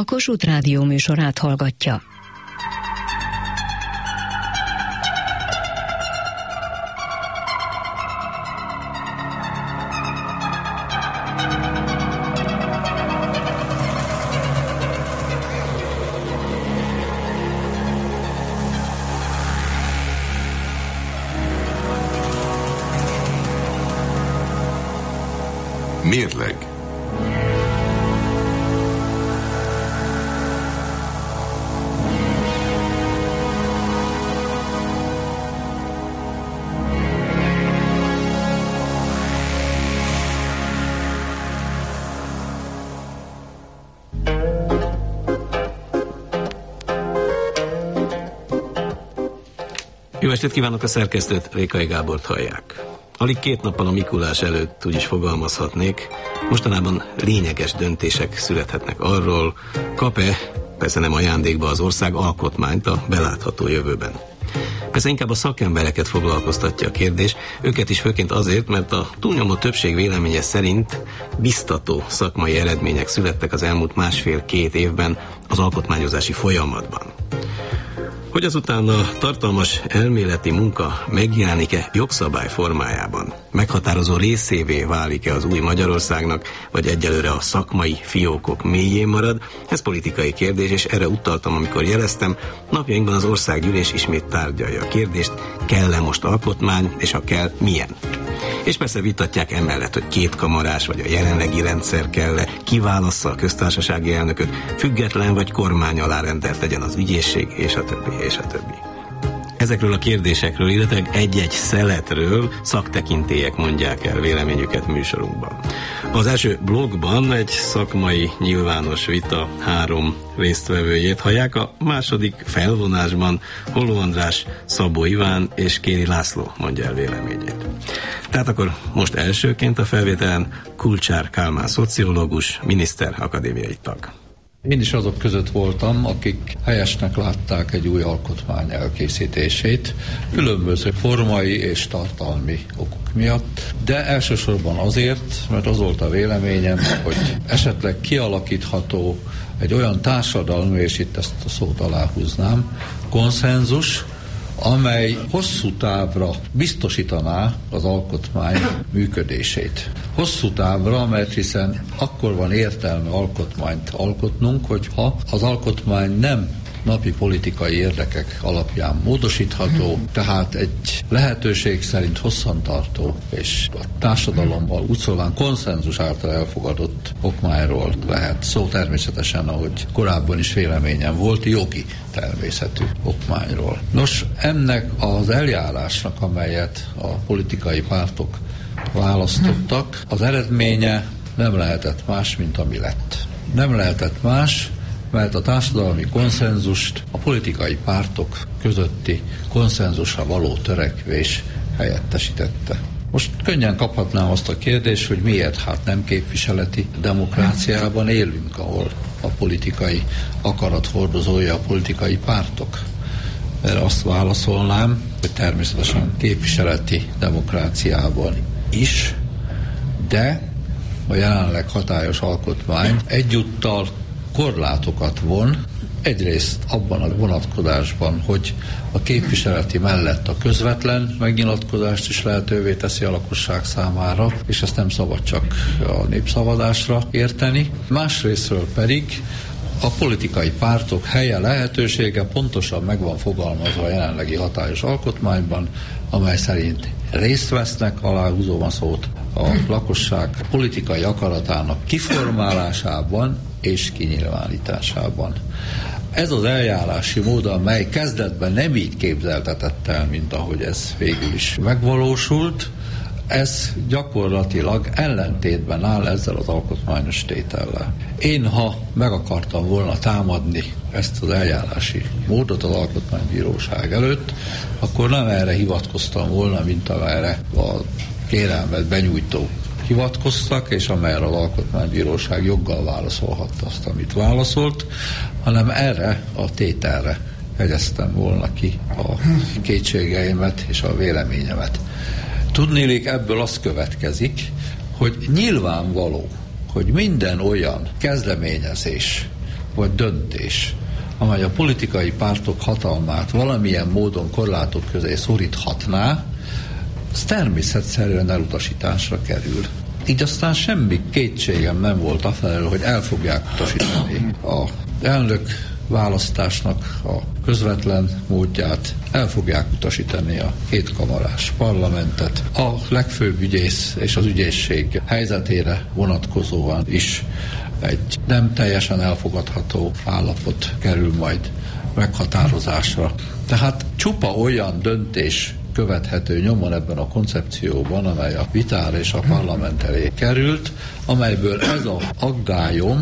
Kossuth Rádió műsorát hallgatja. Mérleg. Jó estét kívánok, a szerkesztőt, Rékai Gábort hallják. Alig 2 nappal a Mikulás előtt úgy is fogalmazhatnék, mostanában lényeges döntések születhetnek arról, kap-e, persze nem ajándékba az ország alkotmányt a belátható jövőben. Persze inkább a szakembereket foglalkoztatja a kérdés, őket is főként azért, mert a túlnyomó többség véleménye szerint biztató szakmai eredmények születtek az elmúlt 1,5-2 évben az alkotmányozási folyamatban. Hogy azután a tartalmas elméleti munka megjelenik-e jogszabály formájában, meghatározó részévé válik-e az új Magyarországnak, vagy egyelőre a szakmai fiókok mélyén marad, ez politikai kérdés, és erre utaltam, amikor jeleztem, napjainkban az országgyűlés ismét tárgyalja a kérdést, kell-e most alkotmány, és ha kell, milyen. És persze vitatják emellett, hogy 2 kamarás vagy a jelenlegi rendszer kell-e, kiválassza a köztársasági elnököt, független vagy kormány alá rendelt legyen az ügyészség, és a többi, és a többi. Ezekről a kérdésekről, illetve egy-egy szeletről szaktekintélyek mondják el véleményüket műsorunkban. Az első blogban egy szakmai nyilvános vita 3 résztvevőjét hallják, a második felvonásban Holló András, Szabó Iván és Kéri László mondja el véleményét. Tehát akkor most elsőként a felvételen Kulcsár Kálmán szociológus, miniszter, akadémiai tag. Én is azok között voltam, akik helyesnek látták egy új alkotmány elkészítését, különböző formai és tartalmi okok miatt, de elsősorban azért, mert az volt a véleményem, hogy esetleg kialakítható egy olyan társadalmi, és itt ezt a szót aláhúznám, konszenzus, amely hosszú távra biztosítaná az alkotmány működését. Hosszú távra, mert hiszen akkor van értelme alkotmányt alkotnunk, hogyha az alkotmány nem napi politikai érdekek alapján módosítható, tehát egy lehetőség szerint hosszantartó és a társadalommal úgy szólván konszenzus által elfogadott okmányról lehet szó, természetesen, ahogy korábban is véleményem volt, jogi természetű okmányról. Nos, ennek az eljárásnak, amelyet a politikai pártok választottak, az eredménye nem lehetett más, mint ami lett. Nem lehetett más, mert a társadalmi konszenzust a politikai pártok közötti konszenzusra való törekvés helyettesítette. Most könnyen kaphatnám azt a kérdést, hogy miért hát nem képviseleti demokráciában élünk, ahol a politikai akarat hordozója a politikai pártok. Erre azt válaszolnám, hogy természetesen képviseleti demokráciában is, de a jelenleg hatályos alkotmány egyúttal korlátokat von, egyrészt abban a vonatkozásban, hogy a képviseleti mellett a közvetlen megnyilatkozást is lehetővé teszi a lakosság számára, és ezt nem szabad csak a népszavazásra érteni. Másrésztről pedig a politikai pártok helye, lehetősége pontosan meg van fogalmazva a jelenlegi hatályos alkotmányban, amely szerint részt vesznek, aláhúzom a szót, a lakosság politikai akaratának kiformálásában és kinyilvánításában. Ez az eljárási mód, amely kezdetben nem így képzeltetett el, mint ahogy ez végül is megvalósult, ez gyakorlatilag ellentétben áll ezzel az alkotmányos tétellel. Én, ha meg akartam volna támadni ezt az eljárási módot az Alkotmánybíróság előtt, akkor nem erre hivatkoztam volna, mint amelyre a kérelmet benyújtó hivatkoztak, és amelyre az Alkotmánybíróság joggal válaszolhatta azt, amit válaszolt, hanem erre a tételre hegyeztem volna ki a kétségeimet és a véleményemet. Tudnélik, ebből az következik, hogy nyilvánvaló, hogy minden olyan kezdeményezés vagy döntés, amely a politikai pártok hatalmát valamilyen módon korlátok közé szoríthatná, az természetszerűen elutasításra kerül. Így aztán semmi kétségem nem volt afelől, hogy el fogják utasítani az elnök választásnak a közvetlen módját, el fogják utasítani a kétkamarás parlamentet, a legfőbb ügyész és az ügyészség helyzetére vonatkozóan is egy nem teljesen elfogadható állapot kerül majd meghatározásra. Tehát csupa olyan döntés követhető nyomon ebben a koncepcióban, amely a vitára és a parlament elé került, amelyből ez az aggályom,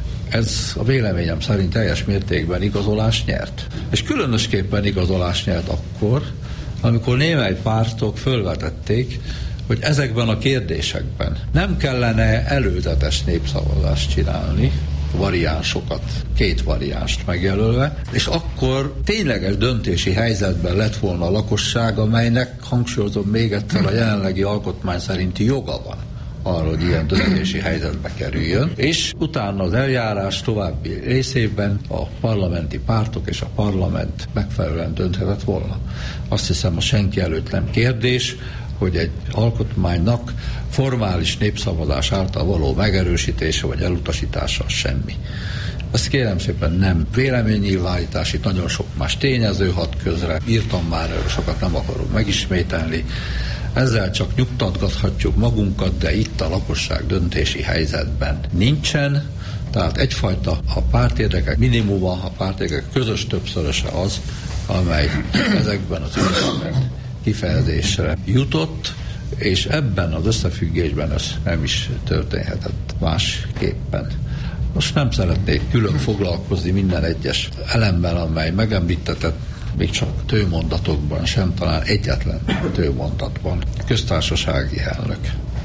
ez a véleményem szerint teljes mértékben igazolást nyert. És különösképpen igazolást nyert akkor, amikor némely pártok fölvetették, hogy ezekben a kérdésekben nem kellene előzetes népszavazást csinálni, variánsokat, 2 variánst megjelölve, és akkor tényleges döntési helyzetben lett volna a lakosság, amelynek, hangsúlyozom még egyszer, a jelenlegi alkotmány szerinti joga van arra, hogy ilyen döntési helyzetbe kerüljön, és utána az eljárás további részében a parlamenti pártok és a parlament megfelelően dönthetett volna. Azt hiszem, a senki előtt nem kérdés, hogy egy alkotmánynak formális népszavazás által való megerősítése vagy elutasítása semmi. Azt kérem szépen nem véleménynyilvánítás, itt nagyon sok más tényező hat közre, írtam már erről, sokat nem akarom megismételni. Ezzel csak nyugtatgathatjuk magunkat, de itt a lakosság döntési helyzetben nincsen, tehát egyfajta a pártérdekek minimuma, a pártérdekek közös többszöröse az, amely ezekben az ügyekben kifejezésre jutott, és ebben az összefüggésben ez nem is történhetett másképpen. Most nem szeretnék külön foglalkozni minden egyes elemmel, amely megemlítetett, még csak tőmondatokban sem, talán egyetlen tőmondatban. Köztársasági elnök.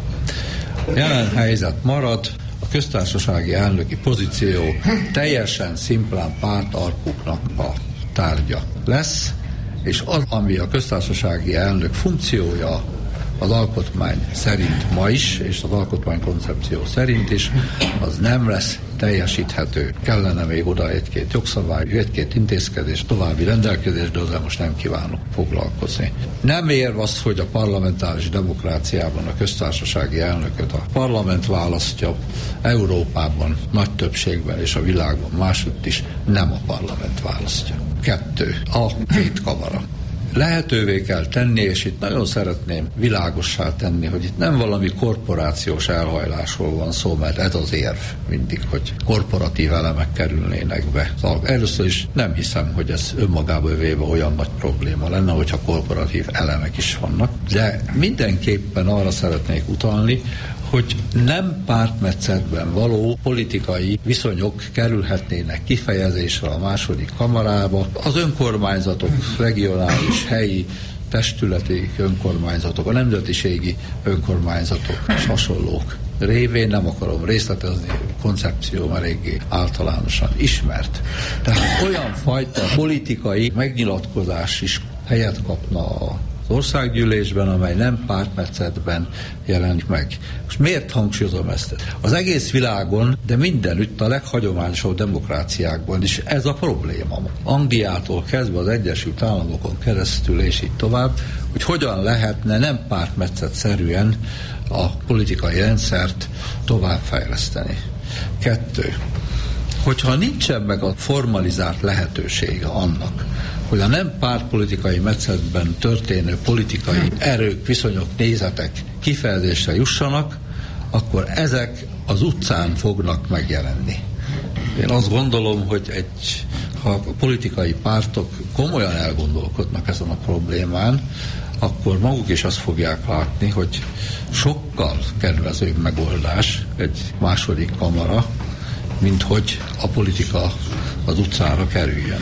Jelen helyzet marad, a köztársasági elnöki pozíció teljesen szimplán pártalkuknak a tárgya lesz, és az, ami a köztársasági elnök funkciója az alkotmány szerint ma is, és az alkotmánykoncepció szerint is, az nem lesz teljesíthető. Kellene még oda egy-két jogszabály, egy-két intézkedés, további rendelkezés, de ezzel most nem kívánok foglalkozni. Nem érv az, hogy a parlamentáris demokráciában a köztársasági elnököt a parlament választja, Európában nagy többségben és a világban másutt is nem a parlament választja. 2. A 2 kamara. Lehetővé kell tenni, és itt nagyon szeretném világossá tenni, hogy itt nem valami korporációs elhajlásról van szó, mert ez az érv mindig, hogy korporatív elemek kerülnének be. Először is nem hiszem, hogy ez önmagában véve olyan nagy probléma lenne, hogyha korporatív elemek is vannak, de mindenképpen arra szeretnék utalni, hogy nem pártmetszetben való politikai viszonyok kerülhetnének kifejezésre a második kamarába. Az önkormányzatok, regionális, helyi, testületi önkormányzatok, a nemzetiségi önkormányzatok és hasonlók révén, nem akarom részletezni, koncepció eléggé általánosan ismert. Tehát olyan fajta politikai megnyilatkozás is helyet kapna a országgyűlésben, amely nem pártmetszetben jelenik meg. És miért hangsúlyozom ezt? Az egész világon, de mindenütt a leghagyományosabb demokráciákban is ez a probléma. Angliától kezdve az Egyesült Államokon keresztül és így tovább, hogy hogyan lehetne nem pártmetszetszerűen a politikai rendszert továbbfejleszteni. 2. Hogyha nincsen meg a formalizált lehetősége annak, hogy a nem pártpolitikai metszetben történő politikai erők, viszonyok, nézetek kifejezésre jussanak, akkor ezek az utcán fognak megjelenni. Én azt gondolom, hogy ha a politikai pártok komolyan elgondolkodnak ezen a problémán, akkor maguk is azt fogják látni, hogy sokkal kedvezőbb megoldás egy második kamara, mint hogy a politika az utcára kerüljön.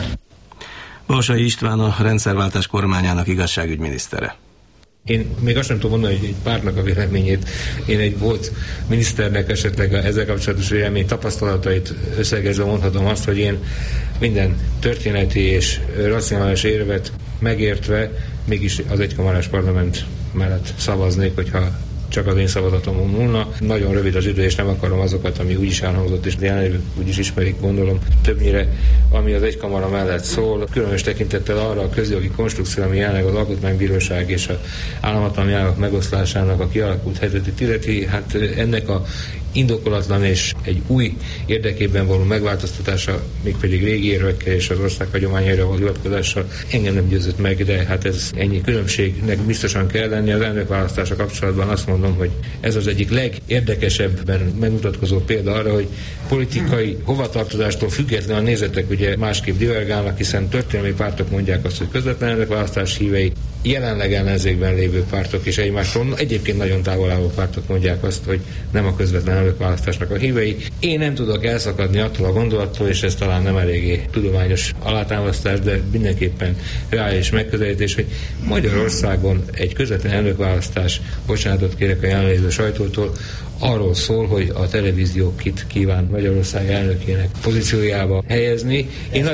Borsai István, a rendszerváltás kormányának igazságügyminisztere. Én még azt nem tudom mondani, hogy egy pártnak a véleményét, én egy volt miniszternek esetleg ezzel kapcsolatos vélemény tapasztalatait összegezve mondhatom azt, hogy én minden történeti és racionális érvet megértve mégis az egykamarás parlament mellett szavaznék, hogyha csak az én szavazatomon múlna. Nagyon rövid az idő, és nem akarom azokat, ami úgyis elhangzott, és jelenleg úgyis ismerik, gondolom, többnyire, ami az egykamara mellett szól. Különös tekintettel arra a közjogi konstrukció, ami jelenleg az Alkotmánybíróság és az államhatalmi ágak megoszlásának a kialakult helyzetét illeti, hát ennek a indokolatlan és egy új érdekében való megváltoztatása, mégpedig régi érvekkel és az ország hagyományaira való hivatkozással engem nem győzött meg, de hát ez ennyi különbségnek biztosan kell lenni. Az elnökválasztása kapcsolatban azt mondom, hogy ez az egyik legérdekesebben megmutatkozó példa arra, hogy politikai hovatartozástól függetlenül a nézetek ugye másképp divergálnak, hiszen történelmi pártok mondják azt, hogy közvetlen elnökválasztás hívei, jelenleg ellenzékben lévő pártok és egymástól egyébként nagyon távol álló pártok mondják azt, hogy nem a közvetlen elnökválasztásnak a hívei. Én nem tudok elszakadni attól a gondolattól, és ez talán nem eléggé tudományos alátámasztás, de mindenképpen reális megközelítés, hogy Magyarországon egy közvetlen elnökválasztás, bocsánatot kérek a jelenlévő sajtótól, arról szól, hogy a televízió kit kíván Magyarország elnökének pozíciójába helyezni.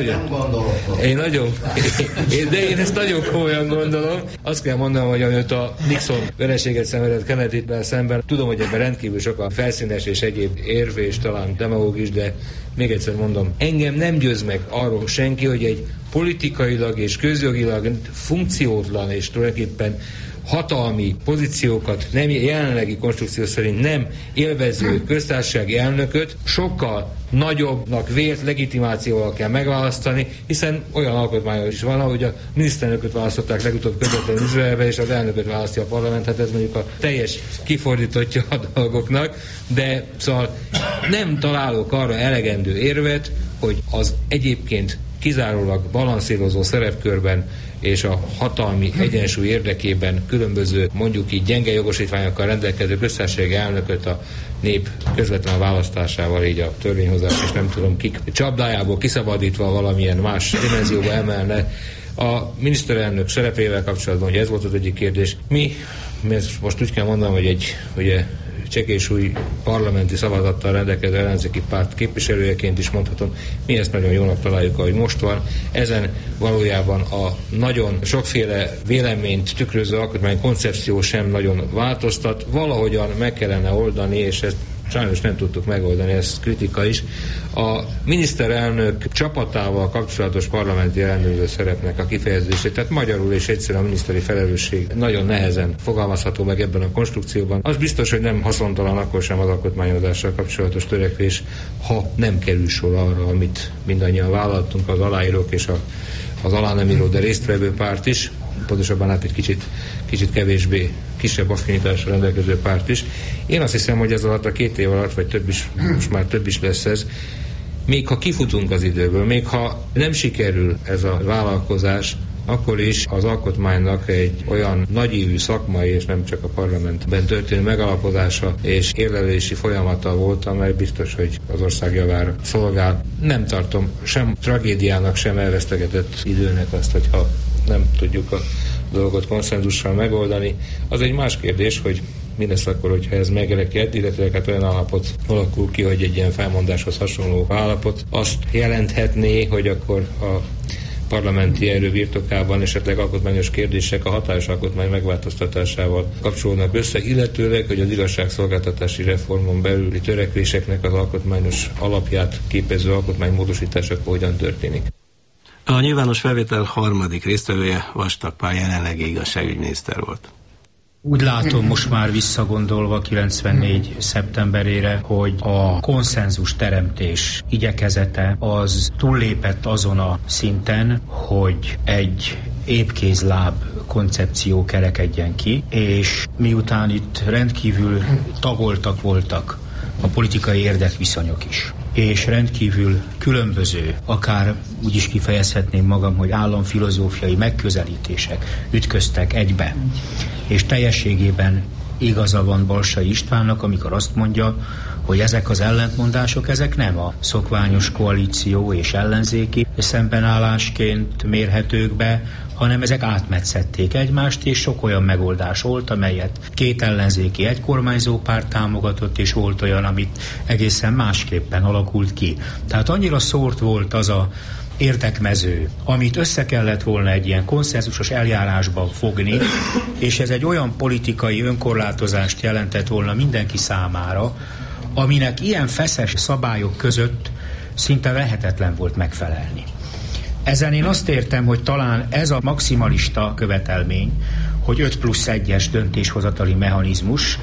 De én ezt nagyon komolyan gondolom. Azt kell mondanom, hogy amit a Nixon vereséget szenvedett Kennedy-vel szemben, tudom, hogy ebben rendkívül sok a felszínes és egyéb érv, és talán demagóg is, de még egyszer mondom, engem nem győz meg arról senki, hogy egy politikailag és közjogilag funkciótlan és tulajdonképpen hatalmi pozíciókat nem jelenlegi konstrukció szerint nem élvező köztársasági elnököt sokkal nagyobbnak vélt legitimációval kell megválasztani, hiszen olyan alkotmányos is van, ahogy a miniszterelnököt választották legutóbb közvetlenül Izraelbe, és az elnököt választja a parlament, hát ez mondjuk a teljes kifordítottja a dolgoknak, de szóval nem találok arra elegendő érvet, hogy az egyébként kizárólag balanszírozó szerepkörben és a hatalmi egyensúly érdekében különböző, mondjuk így gyenge jogosítványokkal rendelkező köztársasági elnököt a nép közvetlen választásával, így a törvényhozás és nem tudom kik csapdájából kiszabadítva valamilyen más dimenzióba emelne. A miniszterelnök szerepével kapcsolatban, hogy ez volt az egyik kérdés. Mi most úgy kell mondanom, hogy egy ugye csekésúj parlamenti szavazattal rendelkező ellenzéki párt képviselőjeként is mondhatom, mi ezt nagyon jónak találjuk, ahogy most van. Ezen valójában a nagyon sokféle véleményt tükröző alkotmány koncepció sem nagyon változtat. Valahogyan meg kellene oldani, és ezt sajnos nem tudtuk megoldani, ez kritika is. A miniszterelnök csapatával kapcsolatos parlamenti ellenőrző szerepnek a kifejezését, tehát magyarul és egyszerűen a miniszteri felelősség nagyon nehezen fogalmazható meg ebben a konstrukcióban. Az biztos, hogy nem haszontalan akkor sem az alkotmányozással kapcsolatos törekvés, ha nem kerül sor arra, amit mindannyian vállaltunk, az aláírók és az alá nem író, de résztvevő párt is, pontosabban hát egy kicsit kevésbé kisebb affinitásra rendelkező párt is. Én azt hiszem, hogy ez alatt a 2 év alatt, vagy több is, most már több is lesz ez, még ha kifutunk az időből, még ha nem sikerül ez a vállalkozás, akkor is az alkotmánynak egy olyan nagyívű szakmai és nem csak a parlamentben történő megalapozása és érlelési folyamata volt, amely biztos, hogy az ország javára szolgál. Nem tartom sem tragédiának, sem elvesztegetett időnek azt, hogyha nem tudjuk a dolgot konszenzussal megoldani. Az egy más kérdés, hogy mi lesz akkor, hogyha ez megreked, illetve hát olyan állapot alakul ki, hogy egy ilyen felmondáshoz hasonló állapot azt jelenthetné, hogy akkor a parlamenti erő birtokában esetleg alkotmányos kérdések a hatályos alkotmány megváltoztatásával kapcsolódnak össze, illetőleg, hogy az igazságszolgáltatási reformon belüli törekvéseknek az alkotmányos alapját képező alkotmánymódosítások hogyan történik. A nyilvános felvétel harmadik résztvevője Vastag Pál jelenlegi igazságügyminiszter volt. Úgy látom most már visszagondolva 94. szeptemberére, hogy a konszenzus teremtés igyekezete az túllépett azon a szinten, hogy egy épkézláb koncepció kerekedjen ki, és miután itt rendkívül tagoltak voltak a politikai érdekviszonyok is, és rendkívül különböző, akár úgy is kifejezhetném magam, hogy államfilozófiai megközelítések ütköztek egybe. És teljességében igaza van Balsay Istvánnak, amikor azt mondja, hogy ezek az ellentmondások, ezek nem a szokványos koalíció és ellenzéki szembenállásként mérhetők be, hanem ezek átmetszették egymást, és sok olyan megoldás volt, amelyet 2 ellenzéki, egy kormányzó párt támogatott, és volt olyan, amit egészen másképpen alakult ki. Tehát annyira szórt volt az a érdekmező, amit össze kellett volna egy ilyen konszenzusos eljárásban fogni, és ez egy olyan politikai önkorlátozást jelentett volna mindenki számára, aminek ilyen feszes szabályok között szinte lehetetlen volt megfelelni. Ezen én azt értem, hogy talán ez a maximalista követelmény, hogy 5+1-es döntéshozatali mechanizmus,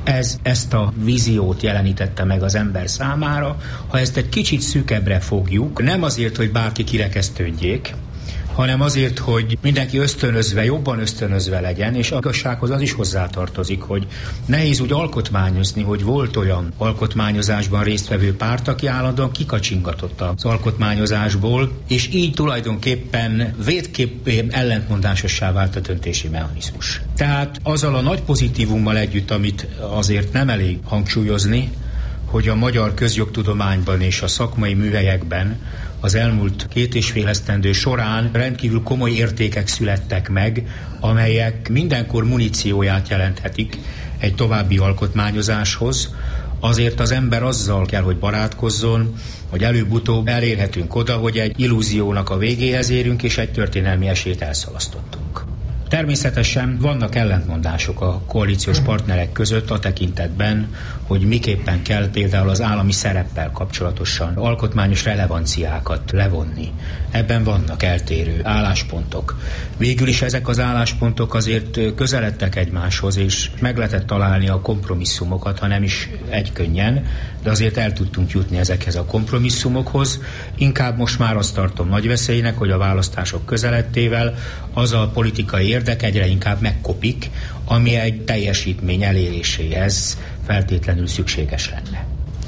ezt a víziót jelenítette meg az ember számára. Ha ezt egy kicsit szűkebbre fogjuk, nem azért, hogy bárki kirekesztődjék, hanem azért, hogy mindenki jobban ösztönözve legyen, és igazsághoz az is hozzátartozik, hogy nehéz úgy alkotmányozni, hogy volt olyan alkotmányozásban résztvevő párt, aki állandóan kikacsingatott az alkotmányozásból, és így tulajdonképpen védképpen ellentmondásossá vált a döntési mechanizmus. Tehát azzal a nagy pozitívummal együtt, amit azért nem elég hangsúlyozni, hogy a magyar közjogtudományban és a szakmai műhelyekben az elmúlt 2,5 esztendő során rendkívül komoly értékek születtek meg, amelyek mindenkor munícióját jelenthetik egy további alkotmányozáshoz. Azért az ember azzal kell, hogy barátkozzon, hogy előbb-utóbb elérhetünk oda, hogy egy illúziónak a végéhez érünk, és egy történelmi esélyt elszalasztottunk. Természetesen vannak ellentmondások a koalíciós partnerek között a tekintetben, hogy miképpen kell például az állami szereppel kapcsolatosan alkotmányos relevanciákat levonni. Ebben vannak eltérő álláspontok. Végül is ezek az álláspontok azért közeledtek egymáshoz, és meg lehetett találni a kompromisszumokat, ha nem is egykönnyen, de azért el tudtunk jutni ezekhez a kompromisszumokhoz. Inkább most már azt tartom nagy veszélynek, hogy a választások közeledtével az a politikai érdek egyre inkább megkopik, ami egy teljesítmény eléréséhez feltétlenül szükséges lenne.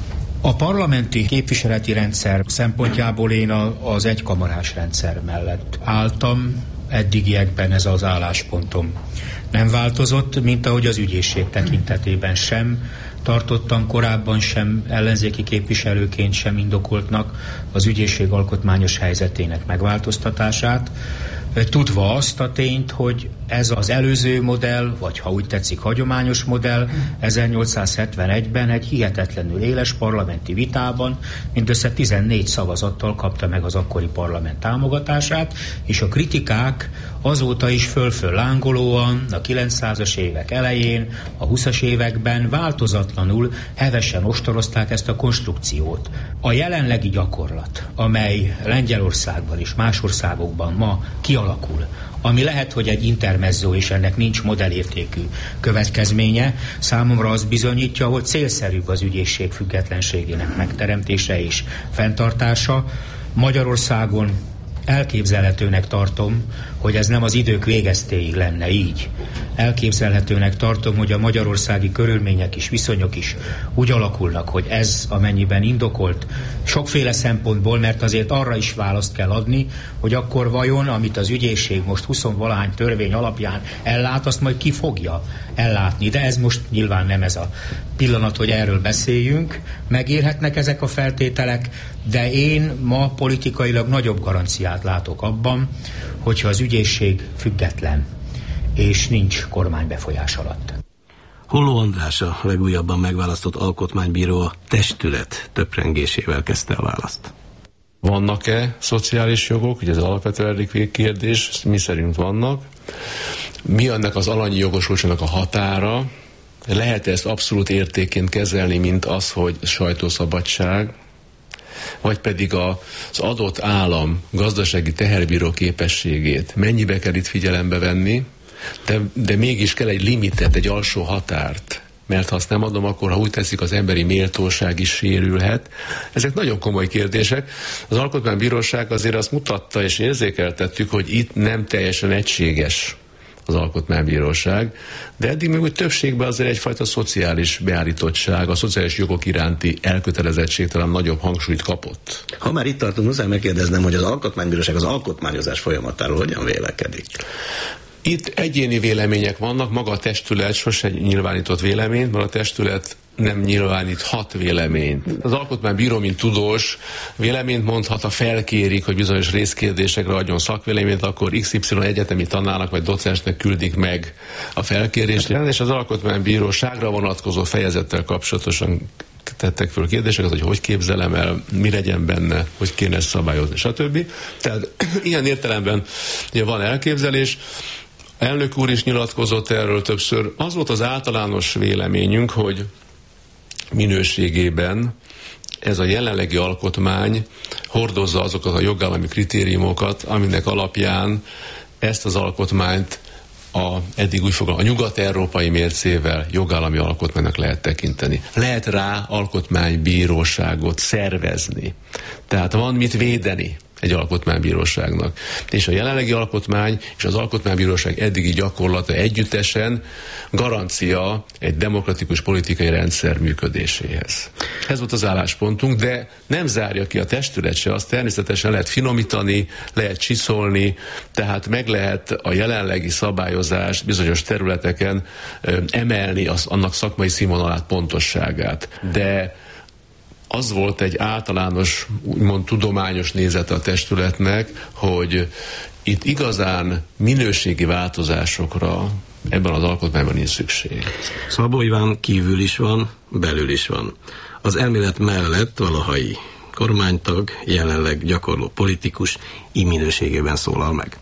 A parlamenti képviseleti rendszer szempontjából én az egykamarás rendszer mellett álltam, eddigiekben ez az álláspontom nem változott, mint ahogy az ügyészség tekintetében sem tartottam korábban sem ellenzéki képviselőként sem indokoltnak az ügyészség alkotmányos helyzetének megváltoztatását, tudva azt a tényt, hogy ez az előző modell, vagy ha úgy tetszik hagyományos modell 1871-ben egy hihetetlenül éles parlamenti vitában mindössze 14 szavazattal kapta meg az akkori parlament támogatását, és a kritikák azóta is föl-föl lángolóan a 900-as évek elején, a 20-as években változatlanul hevesen ostorozták ezt a konstrukciót. A jelenlegi gyakorlat, amely Lengyelországban és más országokban ma kialakul, ami lehet, hogy egy intermezzó, és ennek nincs modellértékű következménye, számomra az bizonyítja, hogy célszerűbb az ügyészség függetlenségének megteremtése és fenntartása. Magyarországon elképzelhetőnek tartom, hogy ez nem az idők végeztéig lenne így. Elképzelhetőnek tartom, hogy a magyarországi körülmények és viszonyok is úgy alakulnak, hogy ez amennyiben indokolt sokféle szempontból, mert azért arra is választ kell adni, hogy akkor vajon, amit az ügyészség most 20-valahány törvény alapján ellát, azt majd ki fogja ellátni. De ez most nyilván nem ez a pillanat, hogy erről beszéljünk. Megérhetnek ezek a feltételek, de én ma politikailag nagyobb garanciát látok abban, hogyha az ügyészség független, és nincs kormánybefolyás alatt. Holló András, a legújabban megválasztott alkotmánybíró, a testület töprengésével kezdte a választ. Vannak-e szociális jogok? Ugye ez alapvető kérdés, mi szerint vannak. Mi annak az alanyi jogosultságnak a határa? Lehet ezt abszolút értékként kezelni, mint az, hogy sajtószabadság, vagy pedig az adott állam gazdasági teherbíró képességét mennyibe kell itt figyelembe venni, de mégis kell egy limitet, egy alsó határt, mert ha azt nem adom, akkor ha úgy teszik, az emberi méltóság is sérülhet. Ezek nagyon komoly kérdések. Az Alkotmánybíróság azért azt mutatta, és érzékeltettük, hogy itt nem teljesen egységes az Alkotmánybíróság, de eddig még úgy többségben azért egyfajta szociális beállítottság, a szociális jogok iránti elkötelezettség talán nagyobb hangsúlyt kapott. Ha már itt tartunk, muszáj megkérdeznem, hogy az Alkotmánybíróság az alkotmányozás folyamatáról hogyan vélekedik? Itt egyéni vélemények vannak, maga a testület sose nyilvánított véleményt, mert a testület nem nyilváníthat véleményt. Az alkotmánybíró, mint tudós, véleményt mondhat, ha felkérik, hogy bizonyos részkérdésekre adjon szakvéleményt, akkor XY egyetemi tanárnak vagy docensnek küldik meg a felkérést, és az alkotmánybíróságra vonatkozó fejezettel kapcsolatosan tettek föl kérdéseket, hogy képzelem el, mi legyen benne, hogy kéne ezt szabályozni, stb. Tehát ilyen értelemben ugye van elképzelés. Elnök úr is nyilatkozott erről többször. Az volt az általános véleményünk, hogy minőségében ez a jelenlegi alkotmány hordozza azokat a jogállami kritériumokat, aminek alapján ezt az alkotmányt eddig úgy fogalmazom, a nyugat-európai mércével jogállami alkotmánynak lehet tekinteni. Lehet rá alkotmánybíróságot szervezni. Tehát van mit védeni egy alkotmánybíróságnak. És a jelenlegi alkotmány és az alkotmánybíróság eddigi gyakorlata együttesen garancia egy demokratikus politikai rendszer működéséhez. Ez volt az álláspontunk, de nem zárja ki a testület se, azt természetesen lehet finomítani, lehet csiszolni, tehát meg lehet a jelenlegi szabályozást bizonyos területeken emelni annak szakmai színvonalát, pontosságát. De az volt egy általános, úgymond tudományos nézete a testületnek, hogy itt igazán minőségi változásokra ebben az alkotmányban nincs szükség. Szabó Iván kívül is van, belül is van. Az elmélet mellett valahai kormánytag, jelenleg gyakorló politikus így minőségében szólal meg.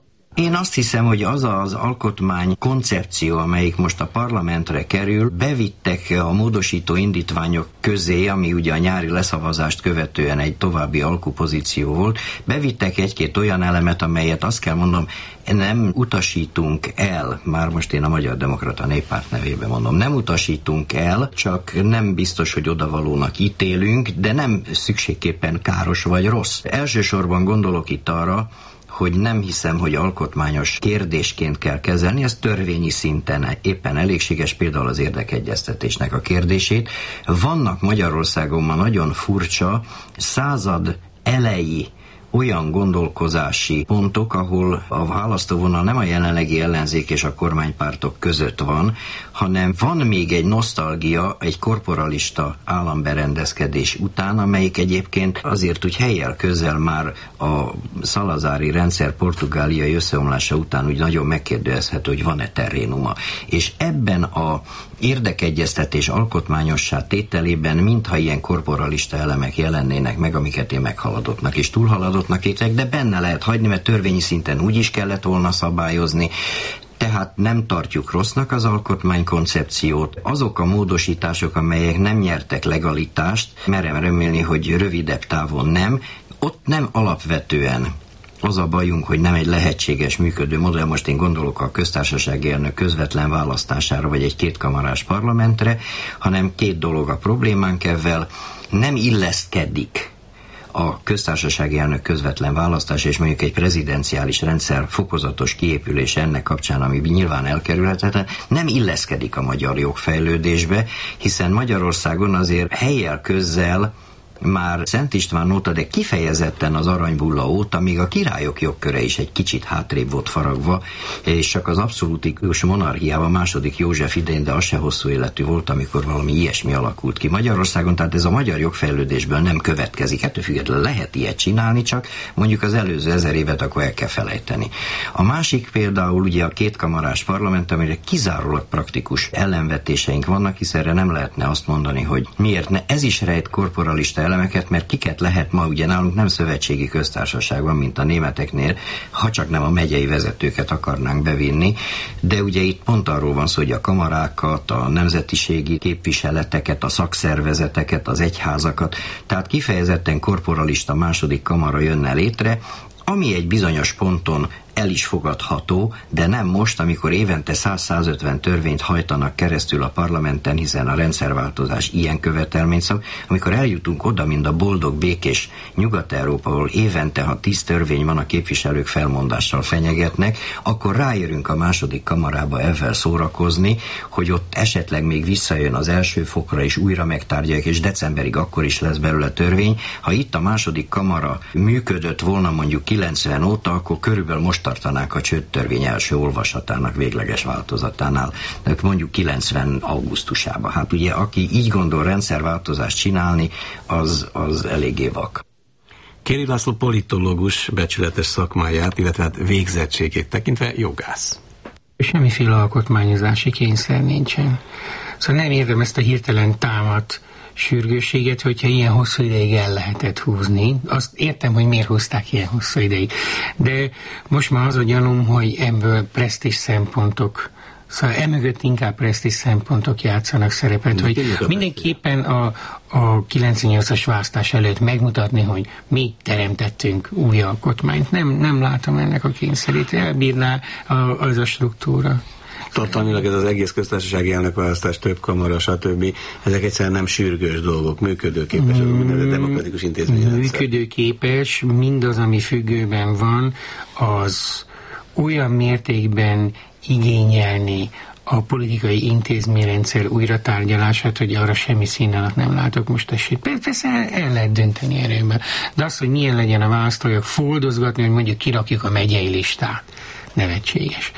Én azt hiszem, hogy az az alkotmány koncepció, amelyik most a parlamentre kerül, bevittek a módosító indítványok közé, ami ugye a nyári leszavazást követően egy további alkupozíció volt, bevittek egy-két olyan elemet, amelyet azt kell mondom, nem utasítunk el, már most én a Magyar Demokrata Néppárt nevében mondom, nem utasítunk el, csak nem biztos, hogy odavalónak ítélünk, de nem szükségképpen káros vagy rossz. Elsősorban gondolok itt arra, hogy nem hiszem, hogy alkotmányos kérdésként kell kezelni, ez törvényi szinten éppen elégséges, például az érdekegyeztetésnek a kérdését. Vannak Magyarországon ma nagyon furcsa, század elejé olyan gondolkozási pontok, ahol a választóvonal nem a jelenlegi ellenzék és a kormánypártok között van, hanem van még egy nosztalgia, egy korporalista államberendezkedés után, amelyik egyébként azért úgy helyjel közel már a szalazári rendszer portugáliai összeomlása után úgy nagyon megkérdőjelezhető, hogy van-e terrénuma. És ebben a érdekegyeztetés alkotmányossá tételében mintha ilyen korporalista elemek jelennének meg, amiket én meghaladottnak és túlhaladottnak értek, de benne lehet hagyni, mert törvényi szinten úgy is kellett volna szabályozni. Tehát nem tartjuk rossznak az alkotmánykoncepciót. Azok a módosítások, amelyek nem nyertek legalitást, merem remélni, hogy rövidebb távon nem, ott nem alapvetően az a bajunk, hogy nem egy lehetséges működő modell, most én gondolok a köztársasági elnök közvetlen választására, vagy egy kétkamarás parlamentre, hanem két dolog a problémánk ezzel, nem illeszkedik a köztársasági elnök közvetlen választás és mondjuk egy prezidenciális rendszer fokozatos kiépülése ennek kapcsán, ami nyilván elkerülhetetlen, nem illeszkedik a magyar jogfejlődésbe, hiszen Magyarországon azért helyjel közzel már Szent István óta, de kifejezetten az Aranybulla óta, még a királyok jogköre is egy kicsit hátrébb volt faragva, és csak az abszolútikus monarchiában második József idején, de az se hosszú életű volt, amikor valami ilyesmi alakult ki Magyarországon, tehát ez a magyar jogfejlődésből nem következik. Ettől függetlenül lehet ilyet csinálni, csak mondjuk az előző 1000 évet akkor el kell felejteni. A másik például ugye a kétkamarás parlament, amire kizárólag praktikus ellenvetéseink vannak, hiszen erre nem lehetne azt mondani, hogy miért ne. Ez is rejt korporalista elemeket, mert kiket lehet ma, ugye nálunk nem szövetségi köztársaság van, mint a németeknél, ha csak nem a megyei vezetőket akarnánk bevinni, de ugye itt pont arról van szó, hogy a kamarákat, a nemzetiségi képviseleteket, a szakszervezeteket, az egyházakat, tehát kifejezetten korporalista második kamara jönne létre, ami egy bizonyos ponton el is fogadható, de nem most, amikor évente 100-150 törvényt hajtanak keresztül a parlamenten, hiszen a rendszerváltozás ilyen követelményt szab, amikor eljutunk oda, mint a boldog, békés Nyugat-Európa, ahol évente, ha 10 törvény van, a képviselők felmondással fenyegetnek, akkor ráérünk a második kamarába ezzel szórakozni, hogy ott esetleg még visszajön az első fokra, és újra megtárgyalják, és decemberig akkor is lesz belőle törvény. Ha itt a második kamara működött volna mondjuk 90 óta, akkor körülbelül most tartanák a csőttörvény első olvasatának végleges változatánál, mondjuk 90 augusztusában. Hát ugye, aki így gondol rendszerváltozást csinálni, az eléggé vak. Kéri László politológus becsületes szakmáját, illetve hát végzettségét tekintve jogász. Semmiféle alkotmányozási kényszer nincsen. Szóval nem érdemes ezt a hirtelen támadt sürgősséget, hogyha ilyen hosszú ideig el lehetett húzni. Azt értem, hogy miért húzták ilyen hosszú ideig. De most már az a gyanúm, hogy ebből presztízs szempontok, szóval emögött inkább presztízs szempontok játszanak szerepet, hogy mindenképpen a 98-as választás előtt megmutatni, hogy mi teremtettünk új alkotmányt. Nem látom ennek a kényszerét, elbírná az a struktúra. Tartalmilag ez az egész köztársasági elnökválasztás, több kamara, stb. Ezek egyszerűen nem sürgős dolgok, működőképes, a demokratikus intézményrendszer. Működőképes, mindaz, ami függőben van, az olyan mértékben igényelni a politikai intézményrendszer újratárgyalását, hogy arra semmi színelat nem látok most esélyt. Persze el lehet dönteni erőben. De az, hogy milyen legyen a választójog, foldozgatni, hogy mondjuk kirakjuk a megyei listát, nevetséges.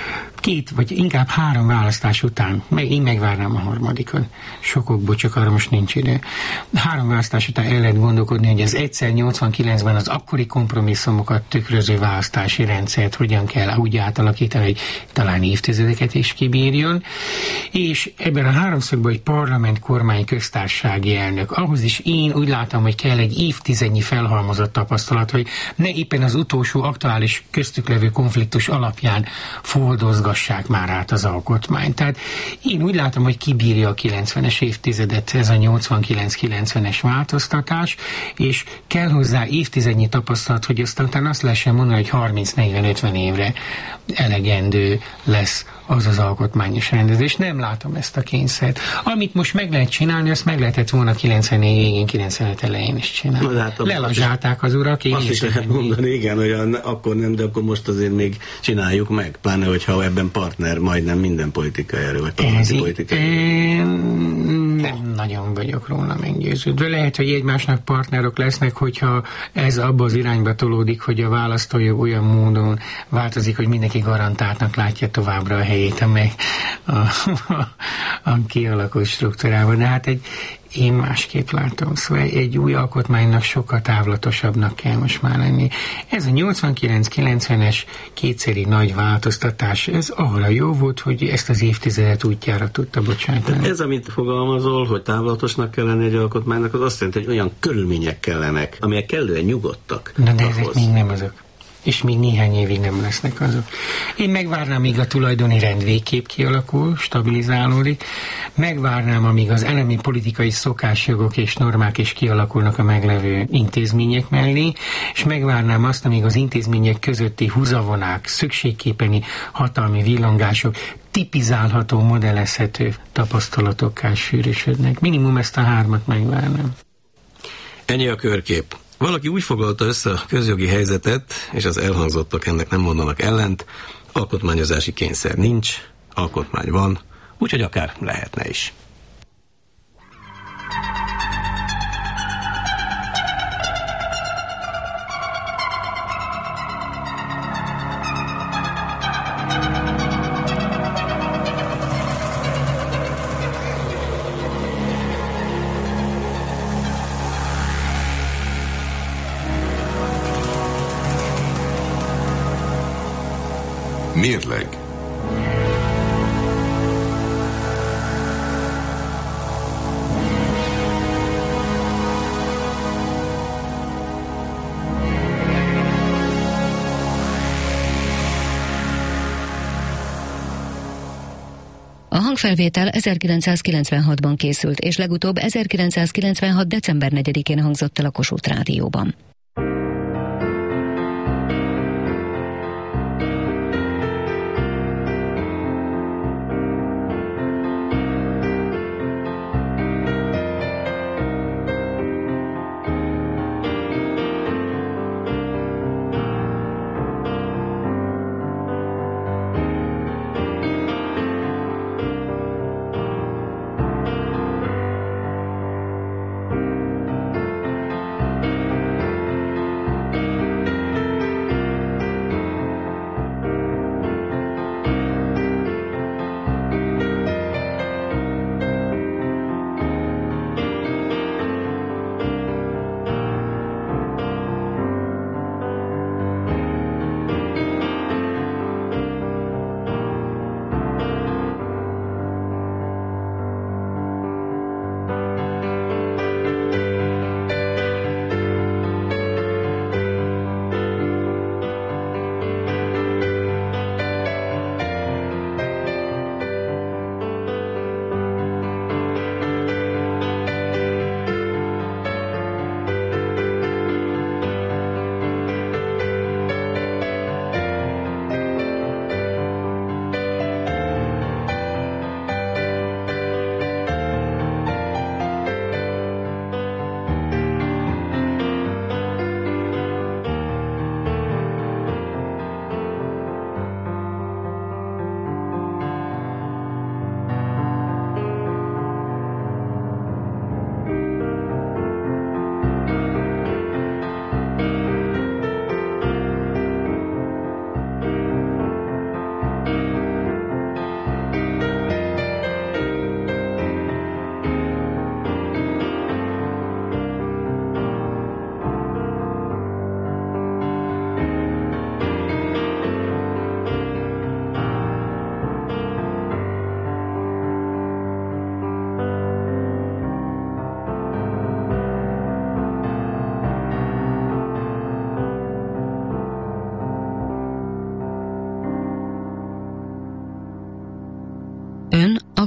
2 vagy inkább 3 választás után, én megvárnám a harmadikon. Sokokból, csak arra most nincs idő. 3 választás után el lehet gondolkodni, hogy az egyszer 89-ben az akkori kompromisszumokat tükröző választási rendszert hogyan kell úgy átalakítani, hogy talán évtizedeket is kibírjon. És ebben a háromszögben egy parlament, kormány, köztársasági elnök. Ahhoz is én úgy látom, hogy kell egy évtizednyi felhalmozott tapasztalat, hogy ne éppen az utolsó aktuális köztük levő konfliktus alapján foldozgassák már át az alkotmányt. Tehát én úgy látom, hogy kibírja a 90-es évtizedet ez a 89-90-es változtatás, és kell hozzá évtizednyi tapasztalat, hogy aztán azt lehessen mondani, hogy 30-40-50 évre elegendő lesz az az alkotmányos rendezés. Nem látom ezt a kényszert. Amit most meg lehet csinálni, azt meg lehetett volna 94 végén, 95 elején is csinálni. Lelazsálták az urak. Azt is lehet mondani, igen, hogy akkor nem, de akkor most azért még csináljuk meg. Pláne, hogyha ebben partner majdnem minden politikai erő, vagy politikai nem nagyon vagyok róla meggyőződve. Lehet, hogy egymásnak partnerok lesznek, hogyha ez abba az irányba tolódik, hogy a választójog olyan módon változik, hogy mindenki garantáltnak látja továbbra a helyét, amely a kialakult struktúrában. De hát én másképp látom, szóval egy új alkotmánynak sokkal távlatosabbnak kell most már lenni. Ez a 89-90-es kétszeri nagy változtatás, ez arra jó volt, hogy ezt az évtizedet útjára tudta bocsátani. Ez, amit fogalmazol, hogy távlatosnak kell lenni egy alkotmánynak, az azt jelenti, hogy olyan körülmények kellenek, amelyek kellően nyugodtak. Na de ezek még nem azok. És még néhány évig nem lesznek azok. Én megvárnám, míg a tulajdoni rend végképp kialakul, stabilizálódik, megvárnám, amíg az elemi politikai szokásjogok és normák is kialakulnak a meglevő intézmények mellé, és megvárnám azt, amíg az intézmények közötti húzavonák, szükségképeni hatalmi villongások tipizálható, modellezhető tapasztalatokká sűrűsödnek. Minimum ezt a 3 megvárnám. Ennyi a körkép. Valaki úgy foglalta össze a közjogi helyzetet, és az elhangzottak ennek nem mondanak ellent, alkotmányozási kényszer nincs, alkotmány van, úgyhogy akár lehetne is. Mérleg. A hangfelvétel 1996-ban készült, és legutóbb 1996. december 4-én hangzott el a Kossuth Rádióban.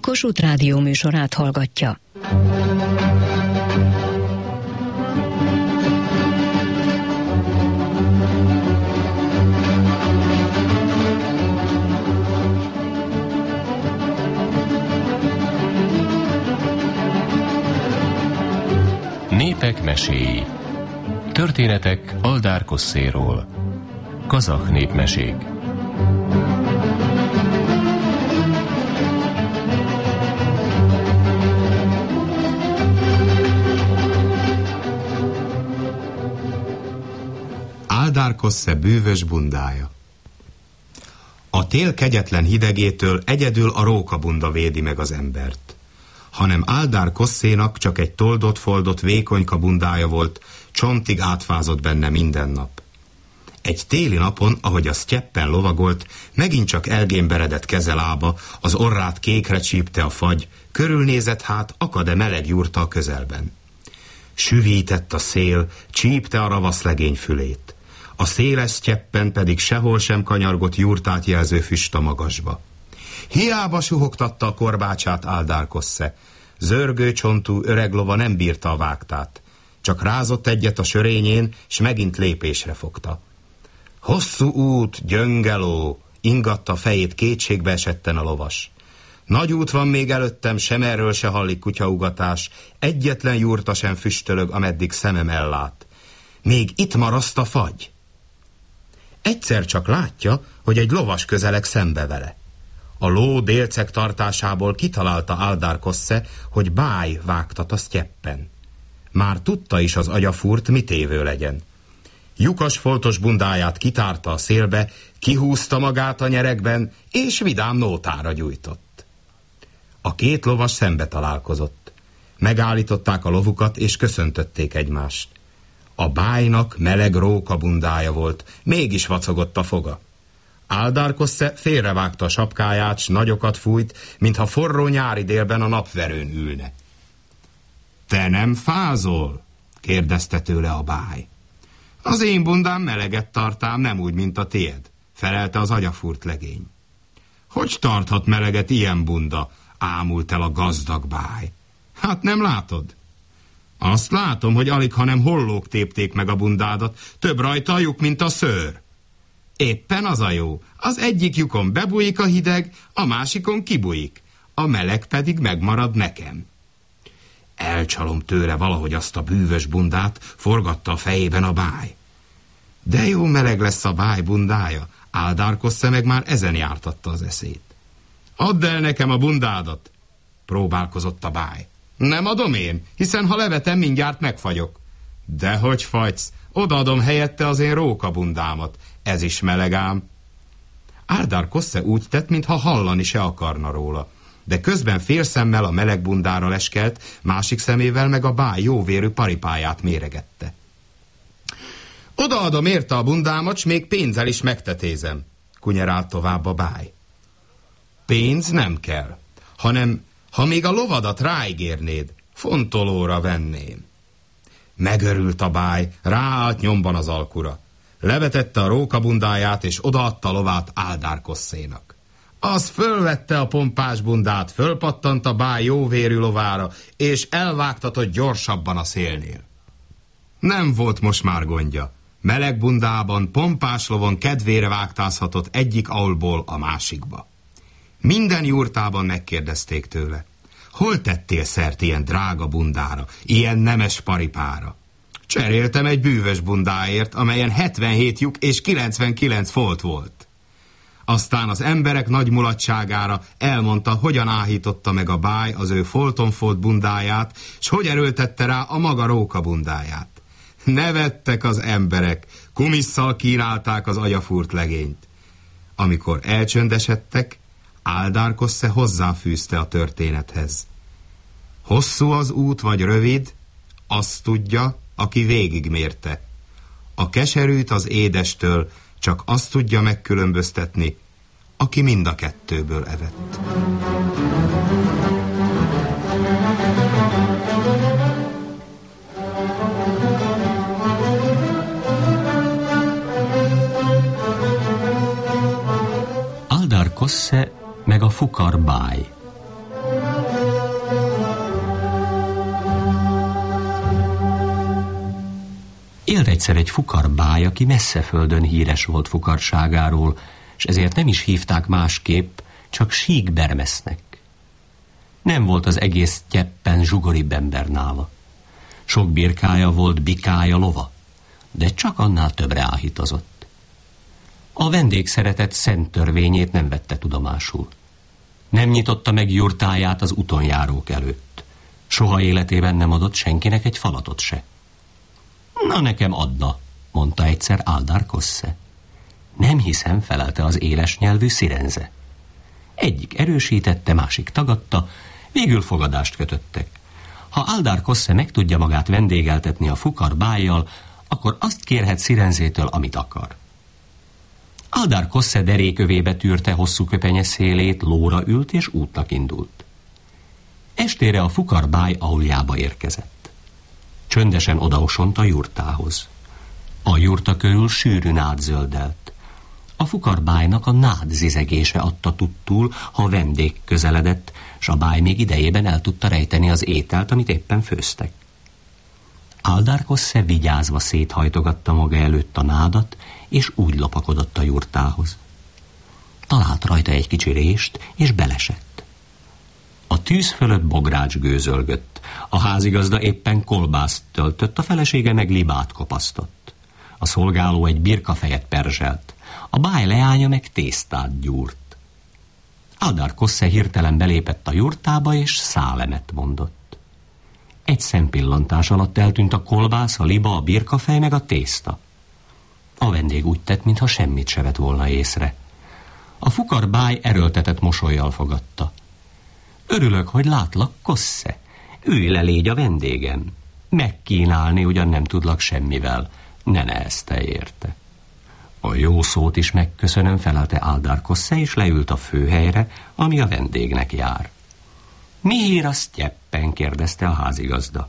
Kossuth Rádió műsorát hallgatja. Népek meséi. Történetek Aldár Kosszéról. Kazakh népmesék. Aldár Kossze bűvös bundája. A tél kegyetlen hidegétől egyedül a rókabunda védi meg az embert. Hanem Aldár Kosszénak csak egy toldott-foldott vékonyka bundája volt, csontig átfázott benne minden nap. Egy téli napon, ahogy a sztyeppen lovagolt, megint csak elgémberedett kezelába, az orrát kékre csípte a fagy, körülnézett, hát akad-e meleg jurta a közelben. Süvített a szél, csípte a ravaszlegény fülét. A széles sztyeppen pedig sehol sem kanyargott jurtát jelző füst a magasba. Hiába suhogtatta a korbácsát Aldár Kossze. Zörgő csontú öreg lova nem bírta a vágtát. Csak rázott egyet a sörényén, s megint lépésre fogta. Hosszú út, gyöngeló, ingatta fejét kétségbe esetten a lovas. Nagy út van még előttem, sem erről se hallik kutyaugatás, egyetlen jurta sem füstölög, ameddig szemem ellát. Még itt maraszt a fagy. Egyszer csak látja, hogy egy lovas közeleg szembe vele. A ló délceg tartásából kitalálta Aldár Kossze, hogy báj vágtat a sztyeppen. Már tudta is az agyafúrt, mit évő legyen. Lyukas foltos bundáját kitárta a szélbe, kihúzta magát a nyeregben, és vidám nótára gyújtott. A két lovas szembe találkozott. Megállították a lovukat, és köszöntötték egymást. A bájnak meleg rókabundája volt, mégis vacogott a foga. Aldár Kossze félrevágta a sapkáját, s nagyokat fújt, mintha forró nyári délben a napverőn ülne. Te nem fázol? Kérdezte tőle a báj. Az én bundám meleget tartám, nem úgy, mint a tied, felelte az agyafúrt legény. Hogy tarthat meleget ilyen bunda? Ámult el a gazdag báj. Hát nem látod? Azt látom, hogy alig, hanem hollók tépték meg a bundádat, több rajta a lyuk, mint a szőr. Éppen az a jó, az egyik lyukon bebújik a hideg, a másikon kibújik, a meleg pedig megmarad nekem. Elcsalom tőle valahogy azt a bűvös bundát, forgatta a fejében a báj. De jó meleg lesz a báj bundája, Aldár Kossze meg már ezen jártatta az eszét. Add el nekem a bundádat, próbálkozott a báj. Nem adom én, hiszen ha levetem, mindjárt megfagyok. Dehogy fagysz, odaadom helyette az én rókabundámat, ez is meleg ám. Aldár Kossze úgy tett, mintha hallani se akarna róla, de közben félszemmel a meleg bundára leskelt, másik szemével meg a báj jóvérű paripáját méregette. Odaadom érte a bundámat, s még pénzzel is megtetézem, kunyerált tovább a báj. Pénz nem kell, hanem ha még a lovadat ráígérnéd, fontolóra venném. Megörült a báj, ráállt nyomban az alkura. Levetette a rókabundáját, és odaadta a lovát Aldár Kosszénak. Az fölvette a pompás bundát, fölpattant a báj jóvérű lovára, és elvágtatott gyorsabban a szélnél. Nem volt most már gondja. Meleg bundában, pompás lovon kedvére vágtázhatott egyik aulból a másikba. Minden jurtában megkérdezték tőle. Hol tettél szert ilyen drága bundára, ilyen nemes paripára? Cseréltem egy bűvös bundáért, amelyen 77 lyuk és 99 folt volt. Aztán az emberek nagy mulatságára elmondta, hogyan áhította meg a báj az ő folton-folt bundáját, s hogy erőltette rá a maga rókabundáját. Nevettek az emberek, kumisszal kínálták az agyafúrt legényt. Amikor elcsöndesedtek, Aldár Kossze hozzáfűzte a történethez. Hosszú az út vagy rövid, azt tudja, aki végigmérte. A keserűt az édestől csak azt tudja megkülönböztetni, aki mind a kettőből evett. Aldár Kossze meg a fukar báj. Élt egyszer egy fukarbáj, aki messze földön híres volt fukarságáról, és ezért nem is hívták másképp, csak Sík Bermesznek. Nem volt az egész tyeppen zsugoribb ember nála. Sok birkája volt, bikája, lova, de csak annál többre áhítozott. A vendégszeretet szent törvényét nem vette tudomásul. Nem nyitotta meg jurtáját az utonjárók előtt. Soha életében nem adott senkinek egy falatot se. Na, nekem adna, mondta egyszer Áldár Kossze. Nem hiszem, felelte az éles nyelvű Szirenze. Egyik erősítette, másik tagadta, végül fogadást kötöttek. Ha Áldár Kossze meg tudja magát vendégeltetni a fukarbájjal, akkor azt kérhet Szirenzétől, amit akar. Áldár Kossze derékövébe tűrte hosszú köpenye szélét, lóra ült és útnak indult. Estére a fukarbáj auljába érkezett. Csöndesen odaosont a jurtához. A jurta körül sűrű nád zöldelt. A fukarbájnak a nád zizegése adta tudtul, ha vendég közeledett, s a báj még idejében el tudta rejteni az ételt, amit éppen főztek. Áldár Kossze vigyázva széthajtogatta maga előtt a nádat, és úgy lopakodott a jurtához. Talált rajta egy kicsi rést, és belesett. A tűz fölött bogrács gőzölgött, a házigazda éppen kolbászt töltött, a felesége meg libát kopasztott. A szolgáló egy birkafejet perzselt, a báj leánya meg tésztát gyúrt. Áldár Kossze hirtelen belépett a jurtába, és szálemet mondott. Egy szempillantás alatt eltűnt a kolbász, a liba, a birkafej meg a tészta. A vendég úgy tett, mintha semmit se vett volna észre. A fukarbáj erőltetett mosollyal fogadta. Örülök, hogy látlak, Kossze. Ülj le, légy a vendégem. Megkínálni ugyan nem tudlak semmivel, ne nehezte érte. A jó szót is megköszönöm, felelte Áldár Kossze, és leült a főhelyre, ami a vendégnek jár. Mi hír a sztyeppen? Kérdezte a házigazda.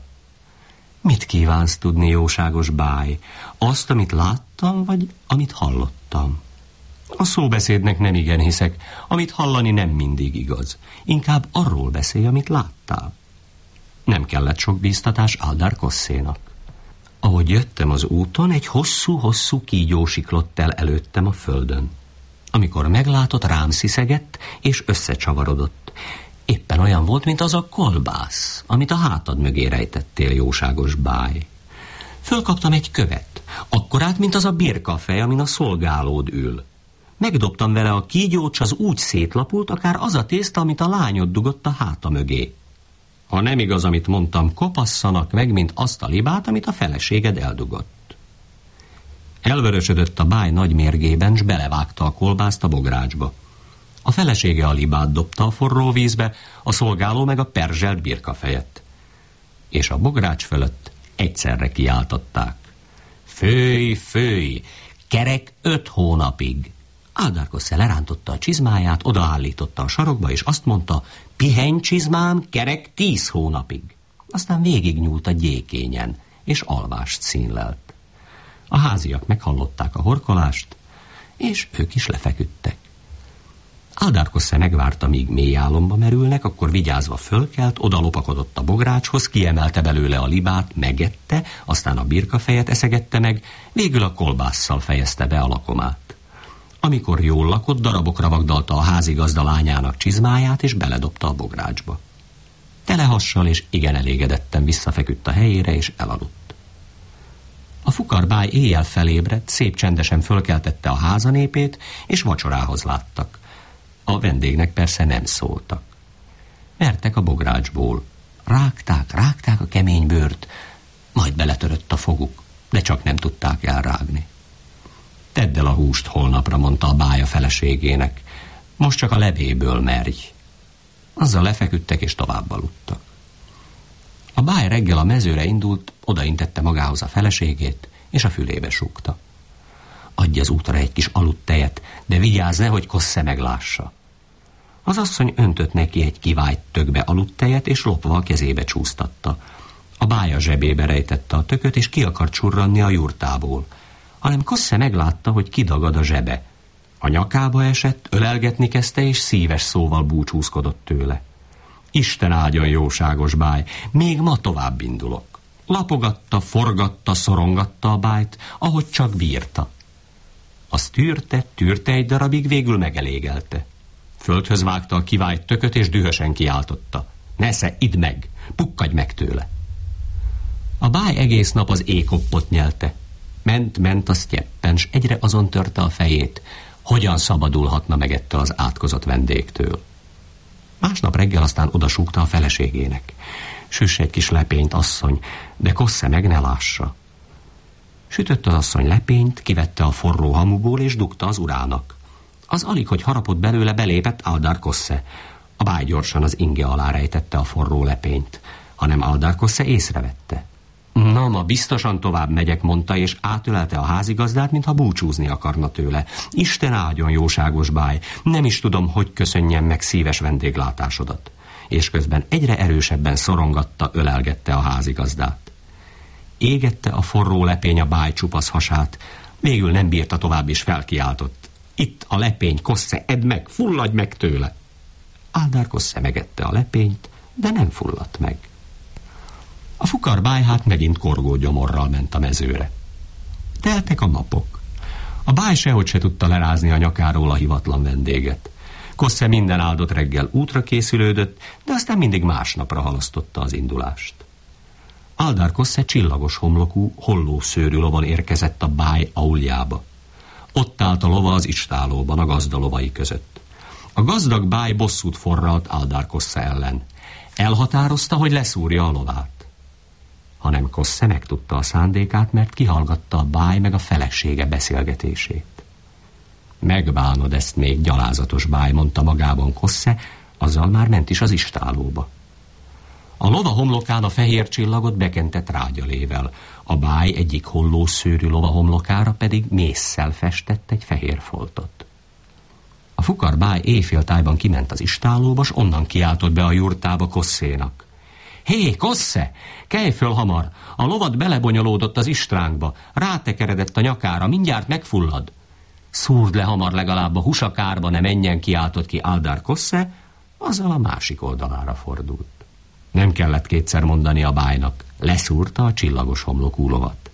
Mit kívánsz tudni, jóságos báj? Azt, amit láttam, vagy amit hallottam? A szóbeszédnek nem igen hiszek, amit hallani nem mindig igaz. Inkább arról beszélj, amit láttál. Nem kellett sok bíztatás Áldár Kosszénak. Ahogy jöttem az úton, egy hosszú-hosszú kígyó siklott el előttem a földön. Amikor meglátott, rám sziszegett, és összecsavarodott. Éppen olyan volt, mint az a kolbász, amit a hátad mögé rejtettél, jóságos báj. Fölkaptam egy követ, akkorát, mint az a birkafej, amin a szolgálód ül. Megdobtam vele a kígyót, s az úgy szétlapult, akár az a tészta, amit a lányod dugott a háta mögé. Ha nem igaz, amit mondtam, kopasszanak meg, mint azt a libát, amit a feleséged eldugott. Elvörösödött a báj nagy mérgében, s belevágta a kolbászt a bográcsba. A felesége a libát dobta a forró vízbe, a szolgáló meg a perzselt birkafejet. És a bogrács fölött egyszerre kiáltották. Főj, főj, kerek 5 hónapig. Áldár Kossze lerántotta a csizmáját, odaállította a sarokba, és azt mondta, pihenj csizmám, kerek 10 hónapig. Aztán végignyúlt a gyékényen, és alvást színlelt. A háziak meghallották a horkolást, és ők is lefeküdtek. Áldár Kossze megvárta, míg mély álomba merülnek, akkor vigyázva fölkelt, odalopakodott a bográcshoz, kiemelte belőle a libát, megette, aztán a birkafejet eszegette meg, végül a kolbásszal fejezte be a lakomát. Amikor jól lakott, darabokra vagdalta a házigazda lányának csizmáját, és beledobta a bográcsba. Telehassal és igen elégedetten visszafeküdt a helyére, és elaludt. A fukarbáj éjjel felébredt, szép csendesen fölkeltette a házanépét, és vacsorához láttak. A vendégnek persze nem szóltak. Vertek a bográcsból. Rágták a kemény bőrt, majd beletörött a foguk, de csak nem tudták elrágni. Tedd el a húst holnapra, mondta a báj a feleségének. Most csak a levéből merj. Azzal lefeküdtek és tovább aludtak. A báj reggel a mezőre indult, odaintette magához a feleségét, és a fülébe súgta. Adj az útra egy kis aludtejet, de vigyázz, nehogy Kossze meglássa. Az asszony öntött neki egy kivájt tökbe aludtejet, és lopva a kezébe csúsztatta. A báj a zsebébe rejtette a tököt, és ki akart csurranni a jurtából. Hanem Kossze meglátta, hogy kidagad a zsebe. A nyakába esett, ölelgetni kezdte, és szíves szóval búcsúzkodott tőle. Isten áldjon, jóságos báj, még ma tovább indulok. Lapogatta, forgatta, szorongatta a bájt, ahogy csak bírta. Azt tűrte egy darabig, végül megelégelte. Földhöz vágta a kivájt tököt, és dühösen kiáltotta. Nesze, idd meg! Pukkadj meg tőle! A báj egész nap az ékoppot nyelte. Ment a sztyeppen, s egyre azon törte a fejét, hogyan szabadulhatna meg ettől az átkozott vendégtől. Másnap reggel aztán odasúgta a feleségének. Süss egy kis lepényt, asszony, de Kosse meg ne lássa. Sütött az asszony lepényt, kivette a forró hamuból, és dugta az urának. Az alig, hogy harapott belőle, belépett Aldar Kosse. A báj gyorsan az inge alá rejtette a forró lepényt, hanem Aldar Kosse észrevette. Na, ma biztosan tovább megyek, mondta, és átölelte a házigazdát, mintha búcsúzni akarna tőle. Isten áldjon, jóságos báj, nem is tudom, hogy köszönjem meg szíves vendéglátásodat. És közben egyre erősebben szorongatta, ölelgette a házigazdát. Égette a forró lepény a báj csupasz hasát, végül nem bírta tovább, és felkiáltott. Itt a lepény, Kosse, edd meg, fulladj meg tőle! Aldar Kosse megette a lepényt, de nem fulladt meg. A fukar báj hát megint korgó gyomorral ment a mezőre. Teltek a napok. A báj sehogy se tudta lerázni a nyakáról a hivatlan vendéget. Kosse minden áldott reggel útra készülődött, de aztán mindig másnapra halasztotta az indulást. Aldar Kosse csillagos homlokú, hollószőrű lovon érkezett a báj auljába. Ott állt a lova az istálóban, a gazda lovai között. A gazdag báj bosszút forralt Aldar Kosse ellen. Elhatározta, hogy leszúrja a lovát. Hanem Kosse megtudta a szándékát, mert kihallgatta a báj meg a felesége beszélgetését. Megbánod ezt még, gyalázatos báj, mondta magában Kosse, azzal már ment is az istálóba. A lova homlokán a fehér csillagot bekente trágyalével, a báj egyik hollószőrű lova homlokára pedig mésszel festett egy fehér foltot. A fukar báj éjféltájban kiment az istálóba, s onnan kiáltott be a jurtába Kossénak. Hé, Kosse, kelj föl hamar, a lovat belebonyolódott az istránkba, rátekeredett a nyakára, mindjárt megfullad. Szúrd le hamar legalább a husakárba, ne menjen, kiáltott ki Aldar Kosse, azzal a másik oldalára fordult. Nem kellett kétszer mondani a bájnak, leszúrta a csillagos homlokú lovat.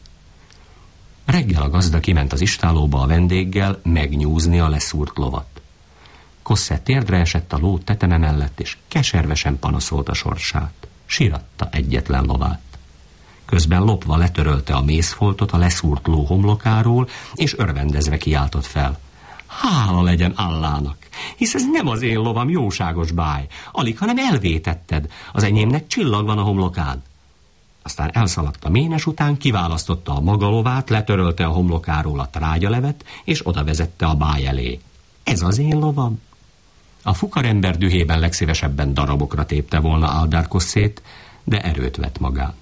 Reggel a gazda kiment az istálóba a vendéggel megnyúzni a leszúrt lovat. Kosse térdre esett a ló teteme mellett, és keservesen panaszolt a sorsát. Síratta egyetlen lovát. Közben lopva letörölte a mészfoltot a leszúrt ló homlokáról, és örvendezve kiáltott fel. Hála legyen Allának, hisz ez nem az én lovam, jóságos báj, alig, hanem elvétetted, az enyémnek csillag van a homlokán. Aztán elszaladt a ménes után, kiválasztotta a maga lovát, letörölte a homlokáról a trágyalevet, és oda vezette a báj elé. Ez az én lovam? A fukarember dühében legszívesebben darabokra tépte volna Aldar Kossét, de erőt vett magán.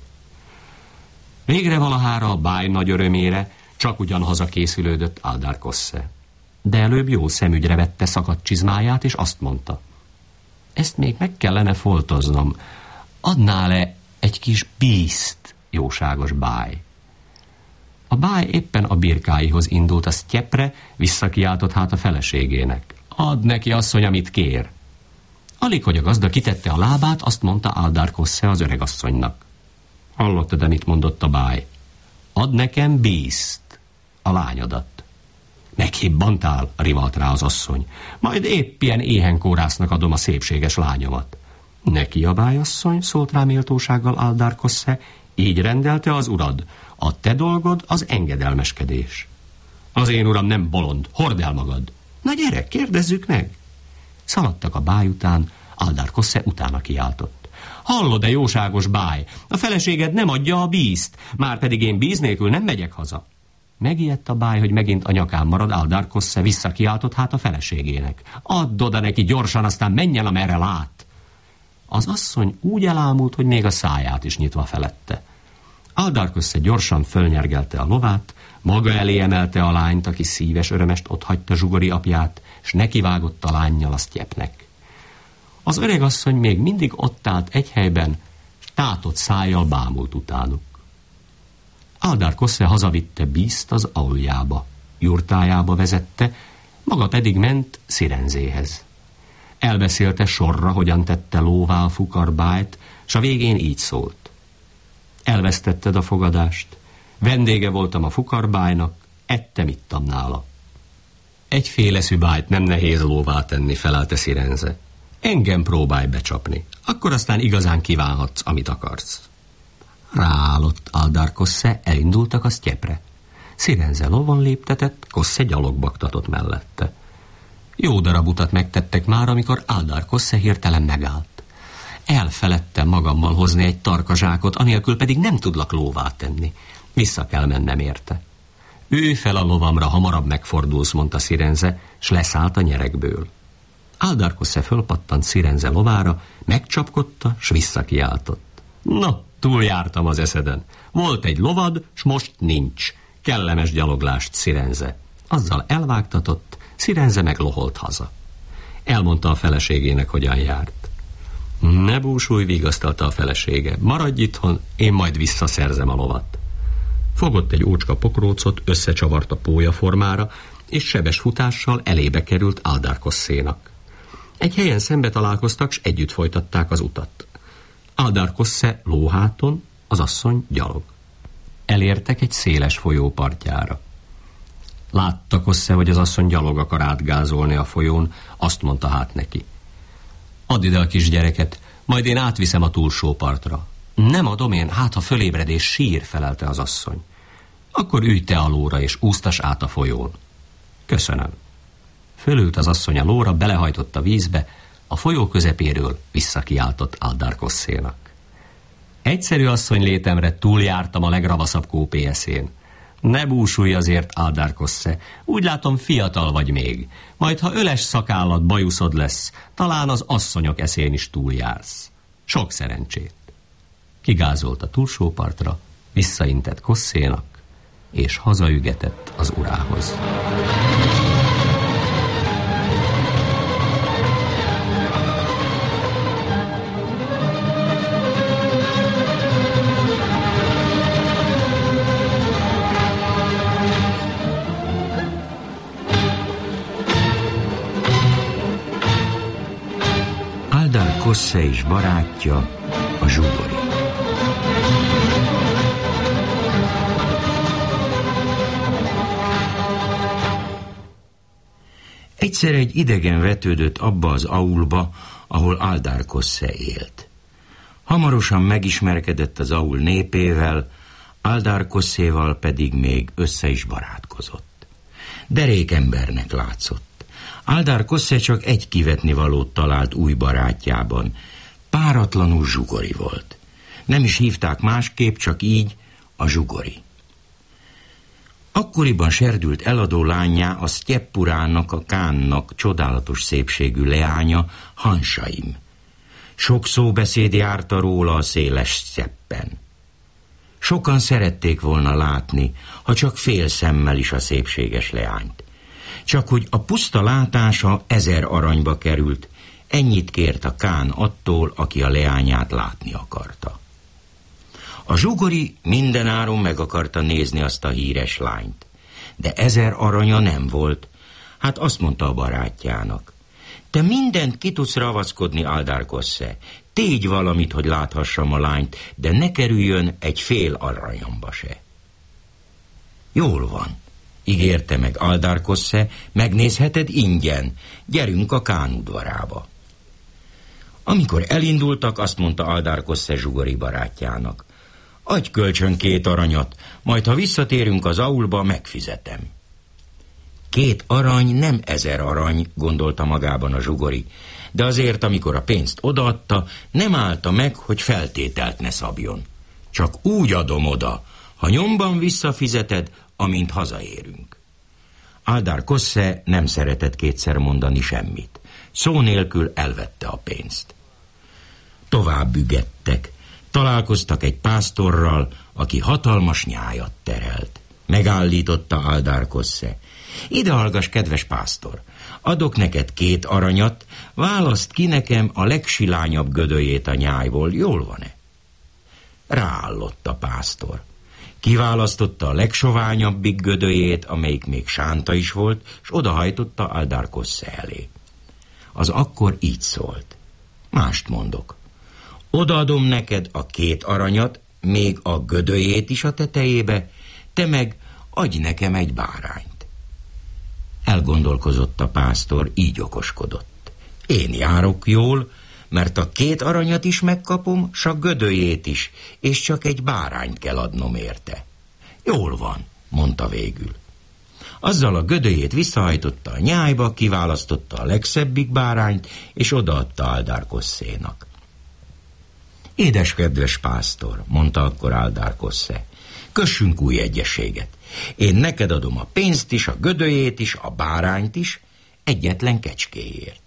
Végre valahára a báj nagy örömére csak ugyan hazakészülődött Aldar Kosse. De előbb jó szemügyre vette szakadt csizmáját, és azt mondta. Ezt még meg kellene foltoznom. Adnál-e egy kis bízt, jóságos báj? A báj éppen a birkáihoz indult a sztyeppre, visszakiáltott hát a feleségének. Add neki, asszony, amit kér. Alig, hogy a gazda kitette a lábát, azt mondta Aldar Kosse az öregasszonynak. Hallottad, amit mondott a báj? Add nekem bízt, a lányodat. Meghibbantál, rivalt rá az asszony. Majd épp ilyen éhenkórásznak adom a szépséges lányomat. Neki a bájasszony, szólt rá méltósággal Aldar Kosse, így rendelte az urad. A te dolgod az engedelmeskedés. Az én uram nem bolond, hord el magad. Na gyere, kérdezzük meg. Szaladtak a báj után, Aldar Kosse utána kiáltott. Hallod-e, jóságos báj, a feleséged nem adja a bízt, már pedig én bíz nélkül nem megyek haza. Megijedt a báj, hogy megint a nyakán marad, Aldar Kosse visszakiáltott hát a feleségének. Add oda neki gyorsan, aztán menjen, amerre lát. Az asszony úgy elámult, hogy még a száját is nyitva felette. Aldar Kosse gyorsan fölnyergelte a lovát, maga elé emelte a lányt, aki szíves örömest otthagyta zsugori apját, s nekivágott a lánnyal a sztyeppnek. Az öregasszony még mindig ott állt egy helyben, s tátott szájjal bámult utánuk. Aldar Kosse hazavitte bízt az auljába, jurtájába vezette, maga pedig ment Szirenzéhez. Elbeszélte sorra, hogyan tette lóvá a fukarbájt, s a végén így szólt. Elvesztetted a fogadást. Vendége voltam a fukarbájnak, ettem-ittam nála. Egy féleszű bájt nem nehéz lóvá tenni, felelte Szirenze. Engem próbálj becsapni, akkor aztán igazán kívánhatsz, amit akarsz. Ráállott Aldar Kossze, elindultak a sztyepre. Szirenze lovon léptetett, Kossze gyalogbaktatott mellette. Jó darab utat megtettek már, amikor Aldar Kossze hirtelen megállt. Elfeledtem magammal hozni egy tarkazsákot, anélkül pedig nem tudlak lóvá tenni. Vissza kell mennem érte. Ülj fel a lovamra, hamarabb megfordulsz, mondta Szirenze, s leszállt a nyerekből. Aldar Kossze fölpattant Szirenze lovára, megcsapkodta, s visszakiáltott. Na, túljártam az eszeden. Volt egy lovad, s most nincs. Kellemes gyaloglást, Szirenze. Azzal elvágtatott, Szirenze meg loholt haza. Elmondta a feleségének, hogyan járt. Ne búsulj, vigasztalta a felesége. Maradj itthon, én majd visszaszerzem a lovat. Fogott egy ócska pokrócot, összecsavart a pólya formára, és sebes futással elébe került Aldar Kosszénak. Egy helyen szembe találkoztak, s együtt folytatták az utat. Aldar Kossze lóháton, az asszony gyalog. Elértek egy széles folyó partjára. Látta Kossze, hogy az asszony gyalog akar átgázolni a folyón, azt mondta hát neki. Add ide a kisgyereket, majd én átviszem a túlsó partra. Nem adom én, hát ha fölébred és sír, felelte az asszony. Akkor ülj te a lóra és úsztas át a folyón. Köszönöm. Fölült az asszony a lóra, belehajtott a vízbe, a folyó közepéről visszakiáltott Aldar Kosszénak. Egyszerű asszony létemre túljártam a legravaszabb kópélyeszén. Ne búsulj azért, Aldar Kossze, úgy látom fiatal vagy még. Majd ha öles szakállat bajuszod lesz, talán az asszonyok eszén is túljársz. Sok szerencsét. Kigázolt a túlsó partra, visszaintett Kosszénak, és hazaügetett az urához. Aldar Kossze és barátja, a zsugori. Egyszer egy idegen vetődött abba az aulba, ahol Aldar Kossze élt. Hamarosan megismerkedett az aul népével, Aldar Kosszéval pedig még össze is barátkozott. Derék embernek látszott. Aldar Kossze csak egy kivetnivalót talált új barátjában. Páratlanul zsugori volt. Nem is hívták másképp, csak így, a zsugori. Akkoriban serdült eladó lányá a Sztyeppurának, a Kánnak csodálatos szépségű leánya, Hansaim. Sok szóbeszéd járta róla a széles sztyeppen. Sokan szerették volna látni, ha csak fél szemmel is a szépséges leányt. Csak hogy a puszta látása 1000 aranyba került, ennyit kért a Kán attól, aki a leányát látni akarta. A zsugori mindenáron meg akarta nézni azt a híres lányt, de 1000 aranya nem volt. Hát azt mondta a barátjának: te mindent ki tudsz ravaszkodni, Aldar Kossze, tégy valamit, hogy láthassam a lányt, de ne kerüljön egy fél aranyamba se. Jól van, ígérte meg Aldar Kossze, megnézheted ingyen, gyerünk a Kán udvarába. Amikor elindultak, azt mondta Aldar Kossze zsugori barátjának: adj kölcsön 2 aranyat, majd ha visszatérünk az aulba, megfizetem. 2 arany nem 1000 arany, gondolta magában a zsugori, de azért, amikor a pénzt odaadta, nem állta meg, hogy feltételt ne szabjon. Csak úgy adom oda, ha nyomban visszafizeted, amint hazaérünk. Aldar Kossze nem szeretett kétszer mondani semmit. Szó nélkül elvette a pénzt. Tovább bügettek. Találkoztak egy pásztorral, aki hatalmas nyájat terelt. Megállította Aldar Kossze: ide hallgass, kedves pásztor, adok neked 2 aranyat, válaszd ki nekem a legsilányabb gödöjét a nyájból, jól van-e? Ráállott a pásztor. Kiválasztotta a legsoványabbik gödöjét, amelyik még sánta is volt, s odahajtotta Aldar Kossze elé. Az akkor így szólt: mást mondok. Odaadom neked a 2 aranyat, még a gödöjét is a tetejébe, te meg adj nekem egy bárányt. Elgondolkozott a pásztor, így okoskodott. Én járok jól, mert a 2 aranyat is megkapom, s a gödöjét is, és csak egy bárányt kell adnom érte. Jól van, mondta végül. Azzal a gödöjét visszahajtotta a nyájba, kiválasztotta a legszebbik bárányt, és odaadta Áldár Kosszénak. Édes kedves pásztor, mondta akkor Áldár Kosszé, kössünk új egyességet. Én neked adom a pénzt is, a gödöjét is, a bárányt is, egyetlen kecskéért.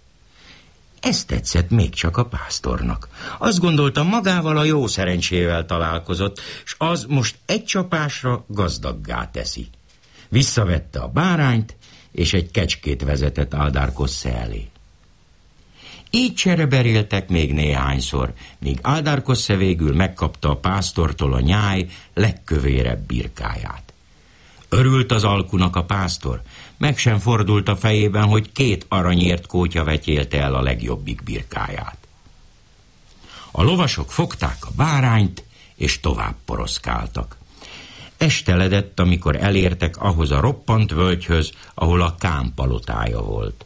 Ez tetszett még csak a pásztornak. Azt gondolta, magával a jó szerencsével találkozott, s az most egy csapásra gazdaggá teszi. Visszavette a bárányt, és egy kecskét vezetett Áldár Kosszé elé. Így csereberéltek még néhányszor, míg Áldár Kosszé végül megkapta a pásztortól a nyáj legkövérebb birkáját. Örült az alkunak a pásztor, meg sem fordult a fejében, hogy 2 aranyért kótya vetyélte el a legjobbik birkáját. A lovasok fogták a bárányt, és tovább poroszkáltak. Esteledett, amikor elértek ahhoz a roppant völgyhöz, ahol a Kán palotája volt.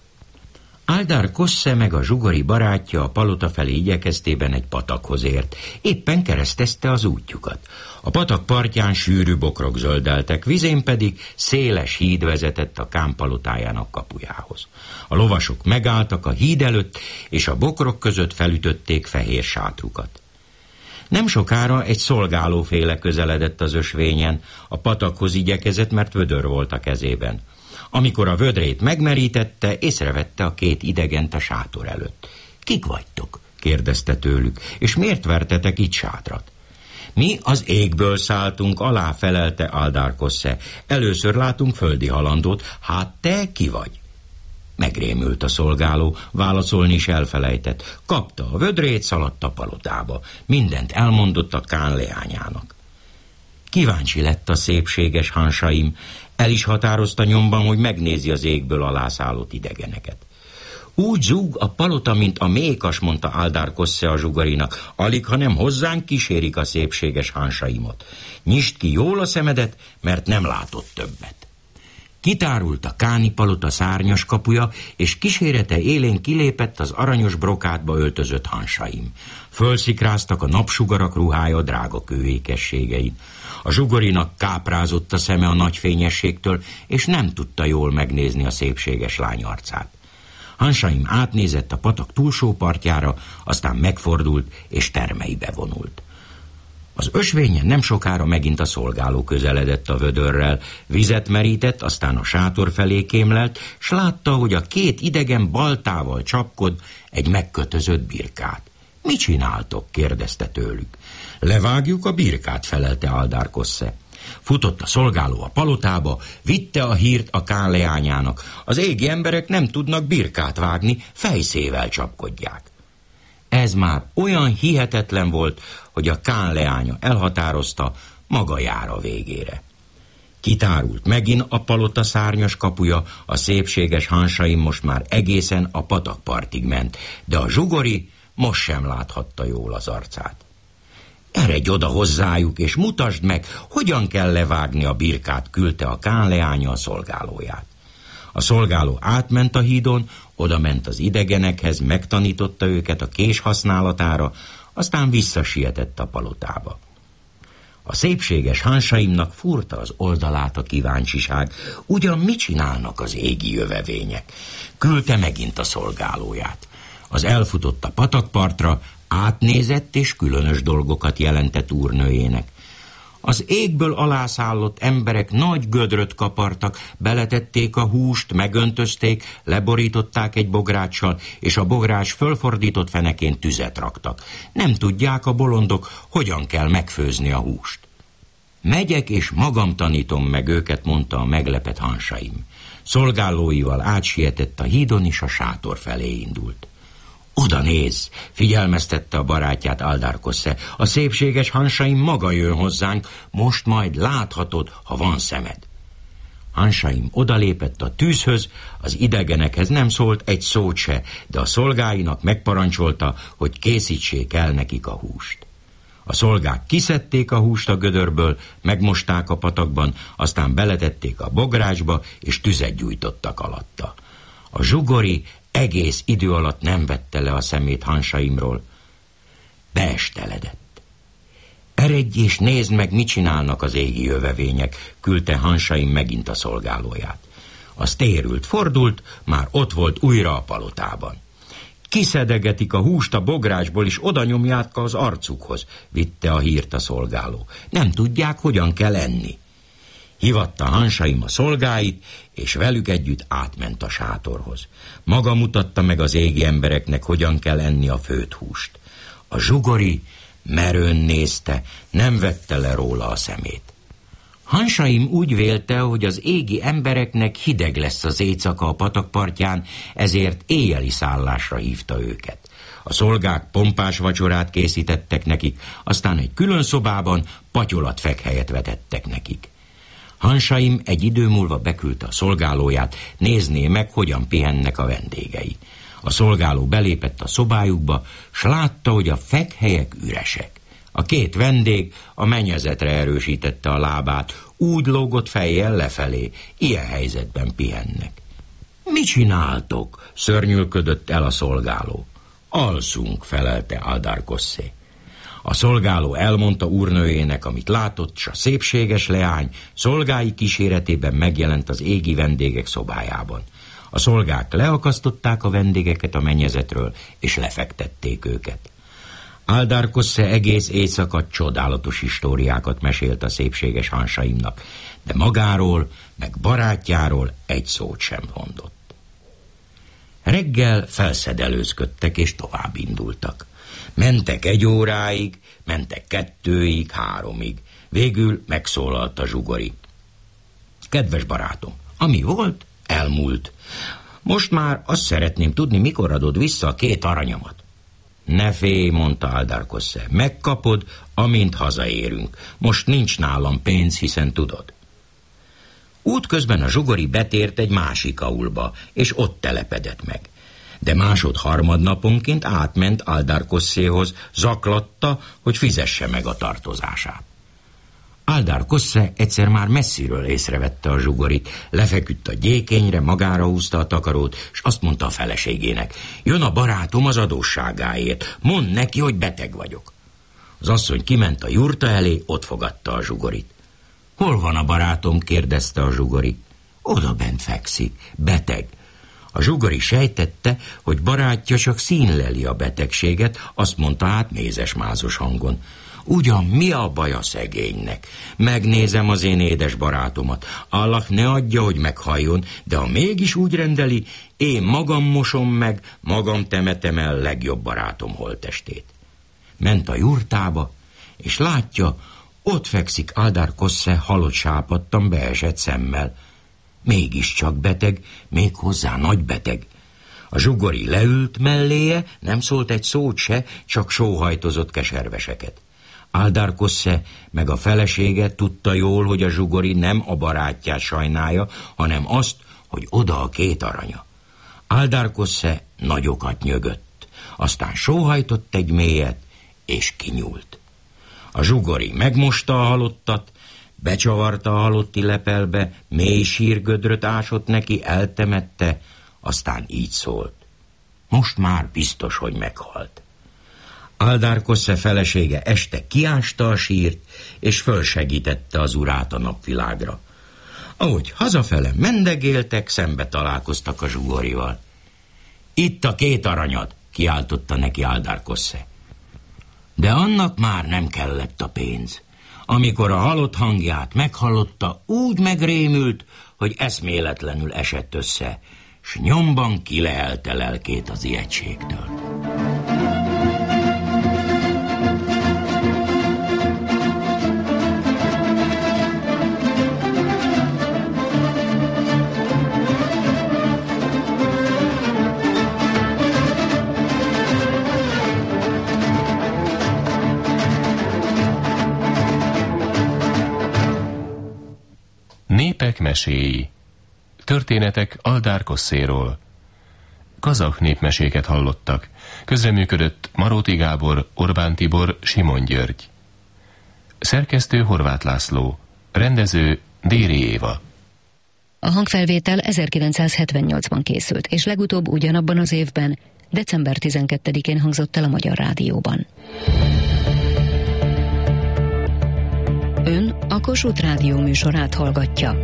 Áldár Kosszé meg a zsugori barátja a palota felé igyekeztében egy patakhoz ért. Éppen keresztezte az útjukat. A patak partján sűrű bokrok zöldeltek, vizén pedig széles híd vezetett a Kán palotájának kapujához. A lovasok megálltak a híd előtt, és a bokrok között felütötték fehér sátrukat. Nem sokára egy szolgálóféle közeledett az ösvényen, a patakhoz igyekezett, mert vödör volt a kezében. Amikor a vödrét megmerítette, észrevette a 2 idegent a sátor előtt. Kik vagytok? Kérdezte tőlük, és miért vertetek itt sátrat? Mi az égből szálltunk alá, felelte Áldár Kosszé. Először látunk földi halandót, hát te ki vagy? Megrémült a szolgáló, válaszolni is elfelejtett. Kapta a vödrét, szaladt a palotába. Mindent elmondott a Kán leányának. Kíváncsi lett a szépséges Hansaim, el is határozta nyomban, hogy megnézi az égből alászállott idegeneket. Úgy zúg a palota, mint a mékas, mondta Áldár Kosszé a zsugarinak, alig, ha nem hozzánk kísérik a szépséges Hansaimot. Nyisd ki jól a szemedet, mert nem látott többet. Kitárult a káni palota szárnyas kapuja, és kísérete élén kilépett az aranyos brokátba öltözött Hansaim. Fölszikráztak a napsugarak ruhája drága kőékességein. A zsugorinak káprázott a szeme a nagy fényességtől, és nem tudta jól megnézni a szépséges lány arcát. Hansaim átnézett a patak túlsó partjára, aztán megfordult, és termeibe vonult. Az ösvényen nem sokára megint a szolgáló közeledett a vödörrel, vizet merített, aztán a sátor felé kémlelt, s látta, hogy a 2 idegen baltával csapkod egy megkötözött birkát. Mit csináltok? kérdezte tőlük. Levágjuk a birkát, felelte Áldár Kosszé. Futott a szolgáló a palotába, vitte a hírt a Kán leányának. Az égi emberek nem tudnak birkát vágni, fejszével csapkodják. Ez már olyan hihetetlen volt, hogy a Kán leánya elhatározta, maga jár a végére. Kitárult megint a palota szárnyas kapuja, a szépséges Hansaim most már egészen a patakpartig ment, de a zsugori most sem láthatta jól az arcát. Eredj oda hozzájuk, és mutasd meg, hogyan kell levágni a birkát, küldte a Kán leánya a szolgálóját. A szolgáló átment a hídon, oda ment az idegenekhez, megtanította őket a kés használatára, aztán visszasietett a palotába. A szépséges Hansaimnak furta az oldalát a kíváncsiság, ugyan mit csinálnak az égi jövevények? Küldte megint a szolgálóját. Az elfutott a patakpartra, átnézett és különös dolgokat jelentett úrnőjének. Az égből alászállott emberek nagy gödröt kapartak, beletették a húst, megöntözték, leborították egy bográccsal, és a bogrács fölfordított fenekén tüzet raktak. Nem tudják a bolondok, hogyan kell megfőzni a húst. Megyek és magam tanítom meg őket, mondta a meglepett Hansaim. Szolgálóival átsietett a hídon, és a sátor felé indult. Oda nézz, figyelmeztette a barátját Áldár Kosszé. A szépséges Hansaim maga jön hozzánk, most majd láthatod, ha van szemed. Hansaim odalépett a tűzhöz, az idegenekhez nem szólt egy szót se, de a szolgáinak megparancsolta, hogy készítsék el nekik a húst. A szolgák kiszedték a húst a gödörből, megmosták a patakban, aztán beletették a bográcsba, és tüzet gyújtottak alatta. A zsugori egész idő alatt nem vette le a szemét Hansaimról. Beesteledett. Eredj és nézd meg, mit csinálnak az égi jövevények, küldte Hansaim megint a szolgálóját. Az térült, fordult, már ott volt újra a palotában. Kiszedegetik a húst a bográcsból, és oda nyomják az arcukhoz, vitte a hírt a szolgáló. Nem tudják, hogyan kell enni. Hívatta Hansaim a szolgáit, és velük együtt átment a sátorhoz. Maga mutatta meg az égi embereknek, hogyan kell enni a főtt húst. A zsugori merőn nézte, nem vette le róla a szemét. Hansaim úgy vélte, hogy az égi embereknek hideg lesz az éjszaka a patakpartján, ezért éjjeli szállásra hívta őket. A szolgák pompás vacsorát készítettek nekik, aztán egy külön szobában patyolatfekhelyet vetettek nekik. Hansaim egy idő múlva beküldte a szolgálóját, nézné meg, hogyan pihennek a vendégei. A szolgáló belépett a szobájukba, s látta, hogy a fekhelyek üresek. A két vendég a mennyezetre erősítette a lábát, úgy lógott fejjel lefelé, ilyen helyzetben pihennek. Mit csináltok? Szörnyűködött el a szolgáló. Alszunk, felelte Aldar Cossé. A szolgáló elmondta úrnőjének, amit látott, s a szépséges leány szolgái kíséretében megjelent az égi vendégek szobájában. A szolgák leakasztották a vendégeket a mennyezetről, és lefektették őket. Aldar Cossé egész éjszaka csodálatos históriákat mesélt a szépséges Hansaimnak, de magáról, meg barátjáról egy szót sem mondott. Reggel felszedelőzködtek és tovább indultak. Mentek 1 óráig, mentek 2-ig, 3-ig. Végül megszólalt a zsugori. Kedves barátom, ami volt, elmúlt. Most már azt szeretném tudni, mikor adod vissza a 2 aranyamat. Ne félj, mondta Aldar Cossé, megkapod, amint hazaérünk. Most nincs nálam pénz, hiszen tudod. Útközben a zsugori betért egy másik aulba, és ott telepedett meg. De másod-harmadnaponként átment Aldar Cosséhoz, zaklatta, hogy fizesse meg a tartozását. Aldar Cossé egyszer már messziről észrevette a zsugorit, lefeküdt a gyékenyre, magára húzta a takarót, és azt mondta a feleségének: jön a barátom az adósságáért, mondd neki, hogy beteg vagyok. Az asszony kiment a jurta elé, ott fogadta a zsugorit. Hol van a barátom? kérdezte a zsugori. Oda bent fekszik, beteg. A zsugori sejtette, hogy barátja csak színleli a betegséget, azt mondta át mézes-mázos hangon. Ugyan mi a baj a szegénynek? Megnézem az én édes barátomat. Allah ne adja, hogy meghalljon, de ha mégis úgy rendeli, én magam mosom meg, magam temetem el legjobb barátom holttestét. Ment a jurtába, és látja, ott fekszik Aldar Cossé halott sápadtan beesett szemmel. Mégiscsak beteg, méghozzá nagy beteg. A zsugori leült melléje, nem szólt egy szót se, csak sóhajtozott keserveseket. Aldar Cossé meg a felesége tudta jól, hogy a zsugori nem a barátját sajnálja, hanem azt, hogy oda a 2 aranya. Aldar Cossé nagyokat nyögött, aztán sóhajtott egy mélyet, és kinyúlt. A zsugori megmosta a halottat, becsavarta a halotti lepelbe, mély sírgödröt ásott neki, eltemette, aztán így szólt. Most már biztos, hogy meghalt. Aldar Cossé felesége este kiásta a sírt, és fölsegítette az urát a napvilágra. Ahogy hazafele mendegéltek, szembe találkoztak a zsugorival. Itt a 2 aranyad, kiáltotta neki Aldar Cossé. De annak már nem kellett a pénz. Amikor a halott hangját meghallotta, úgy megrémült, hogy eszméletlenül esett össze, s nyomban kilehelte lelkét az ijegységtől. Népek meséi. Történetek Aldar Cosséról. Kazakh népmeséket hallottak. Közreműködött Maróti Gábor, Orbán Tibor, Simon György. Szerkesztő Horváth László, rendező Déri Éva. A hangfelvétel 1978-ban készült, és legutóbb ugyanabban az évben, december 12-én hangzott el a Magyar Rádióban. Ön a Kossuth Rádió műsorát hallgatja.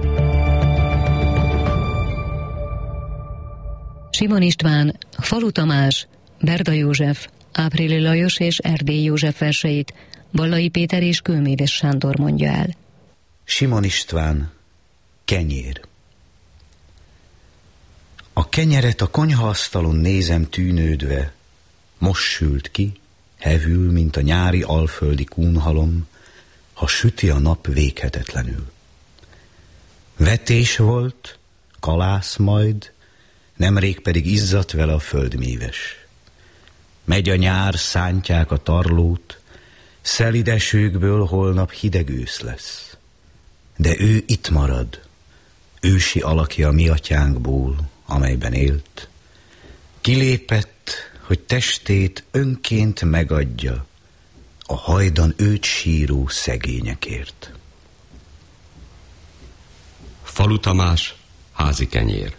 Simon István, Falu Tamás, Berda József, Áprili Lajos és Erdély József verseit Ballai Péter és Kőméves Sándor mondja el. Simon István, kenyér. A kenyeret a konyhaasztalon nézem tűnődve, most sült ki, hevül, mint a nyári alföldi kúnhalom, ha süti a nap véghetetlenül. Vetés volt, kalász majd, nemrég pedig izzadt vele a földméves. Megy a nyár, szántják a tarlót, szelíd esőkből holnap hideg ősz lesz. De ő itt marad, ősi alakja a mi atyánkból, amelyben élt. Kilépett, hogy testét önként megadja a hajdan őt síró szegényekért. Falu Tamás, házi kenyér.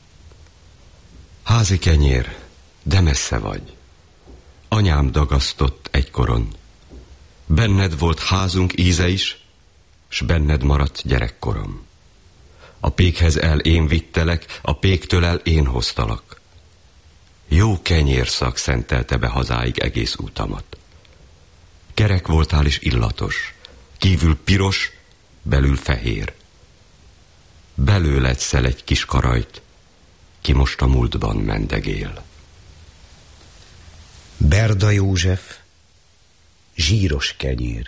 Házi kenyér, de messze vagy. Anyám dagasztott egykoron. Benned volt házunk íze is, s benned maradt gyerekkorom. A pékhez el én vittelek, a péktől el én hoztalak. Jó kenyérszak szentelte be hazáig egész utamat. Kerek voltál és illatos, kívül piros, belül fehér. Belőled szel egy kis karajt, ki most a múltban mendegél. Berda József, zsíros kenyér.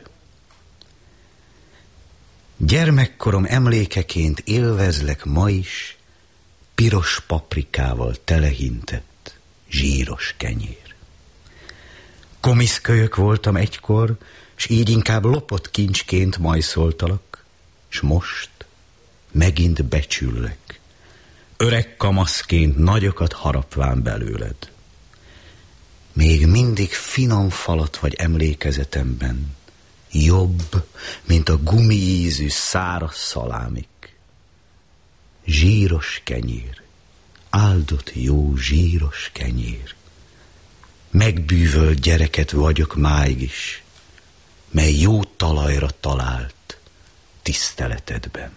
Gyermekkorom emlékeként élvezlek ma is piros paprikával telehintett zsíros kenyér. Komiszkölyök voltam egykor, s így inkább lopott kincsként majszoltalak, s most megint becsüllek, öreg kamaszként nagyokat harapván belőled. Még mindig finom falat vagy emlékezetemben, jobb, mint a gumiízű száraz szalámik. Zsíros kenyér, áldott jó zsíros kenyér. Megbűvölt gyereket vagyok máig is, mely jó talajra talált tiszteletedben.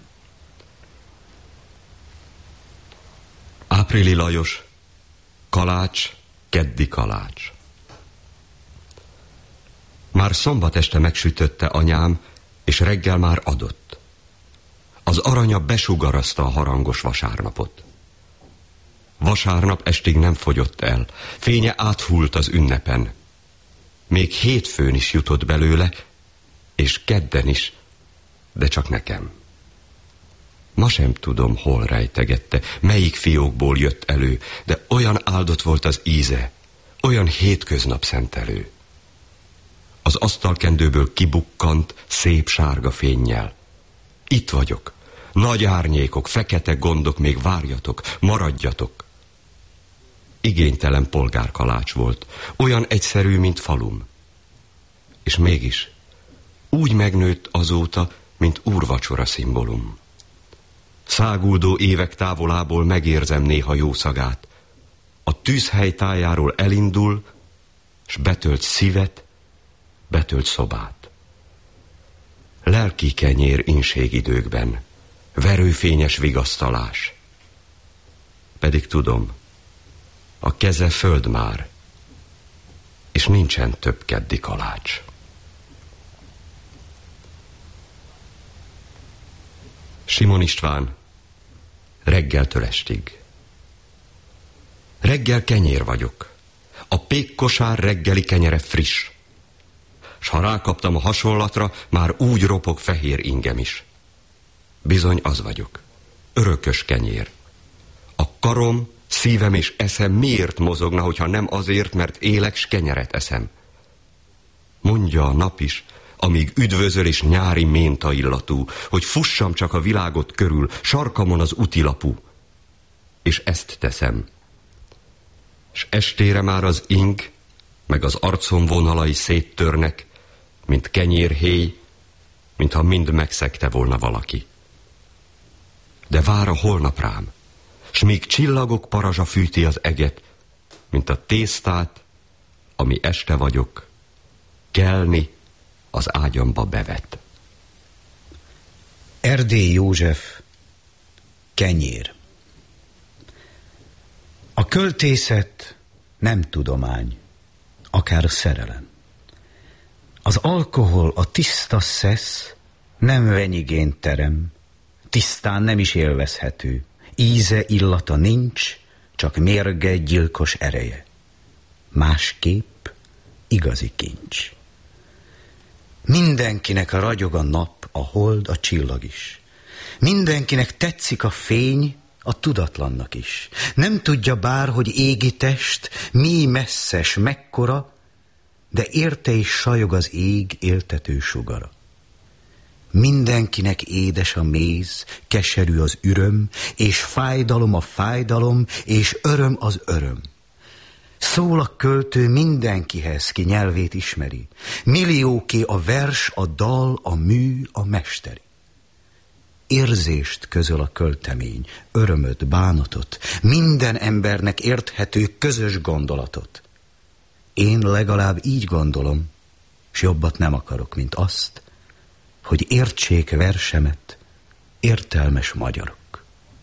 Áprili Lajos, kalács, keddi kalács. Már szombat este megsütötte anyám, és reggel már adott. Az aranya besugarazta a harangos vasárnapot. Vasárnap estig nem fogyott el, fénye áthult az ünnepen. Még hétfőn is jutott belőle, és kedden is, de csak nekem. Ma sem tudom, hol rejtegette, melyik fiókból jött elő, de olyan áldott volt az íze, olyan hétköznap szentelő. Az asztalkendőből kibukkant, szép sárga fénnyel. Itt vagyok, nagy árnyékok, fekete gondok, még várjatok, maradjatok. Igénytelen polgárkalács volt, olyan egyszerű, mint falum. És mégis úgy megnőtt azóta, mint úrvacsora szimbólum. Száguldó évek távolából megérzem néha jó szagát. A tűzhely tájáról elindul, s betölt szívet, betölt szobát. Lelki kenyér inségidőkben, verőfényes vigasztalás. Pedig tudom, a keze föld már, és nincsen több keddi kalács. Simon István, reggeltől estig. Reggel kenyér vagyok. A pékkosár reggeli kenyere friss. S ha rákaptam a hasonlatra, már úgy ropog fehér ingem is. Bizony az vagyok. Örökös kenyér. A karom, szívem és eszem miért mozogna, hogyha nem azért, mert élek, s kenyeret eszem? Mondja a nap is, amíg üdvözöl és nyári ménta illatú, hogy fussam csak a világot körül, sarkamon az utilapú. És ezt teszem. S estére már az ing, meg az arcom vonalai széttörnek, mint kenyérhéj, mintha mind megszegte volna valaki. De vár a holnap rám, s míg csillagok parazsa fűti az eget, mint a tésztát, ami este vagyok, kelni az ágyamba bevet. Erdély József, Kenyér. A költészet nem tudomány, akár a szerelem. Az alkohol, a tiszta szesz nem venyigén terem, tisztán nem is élvezhető. Íze, illata nincs, csak mérge, gyilkos ereje. Másképp igazi kincs. Mindenkinek ragyog a nap, a hold, a csillag is. Mindenkinek tetszik a fény, a tudatlannak is. Nem tudja bár, hogy égi test, mi messzes, mekkora, de érte is sajog az ég éltető sugara. Mindenkinek édes a méz, keserű az üröm, és fájdalom a fájdalom, és öröm az öröm. Szól a költő mindenkihez, ki nyelvét ismeri. Millióké a vers, a dal, a mű, a mesteri. Érzést közöl a költemény, örömöt, bánatot, minden embernek érthető közös gondolatot. Én legalább így gondolom, s jobbat nem akarok, mint azt, hogy értsék versemet értelmes magyarok.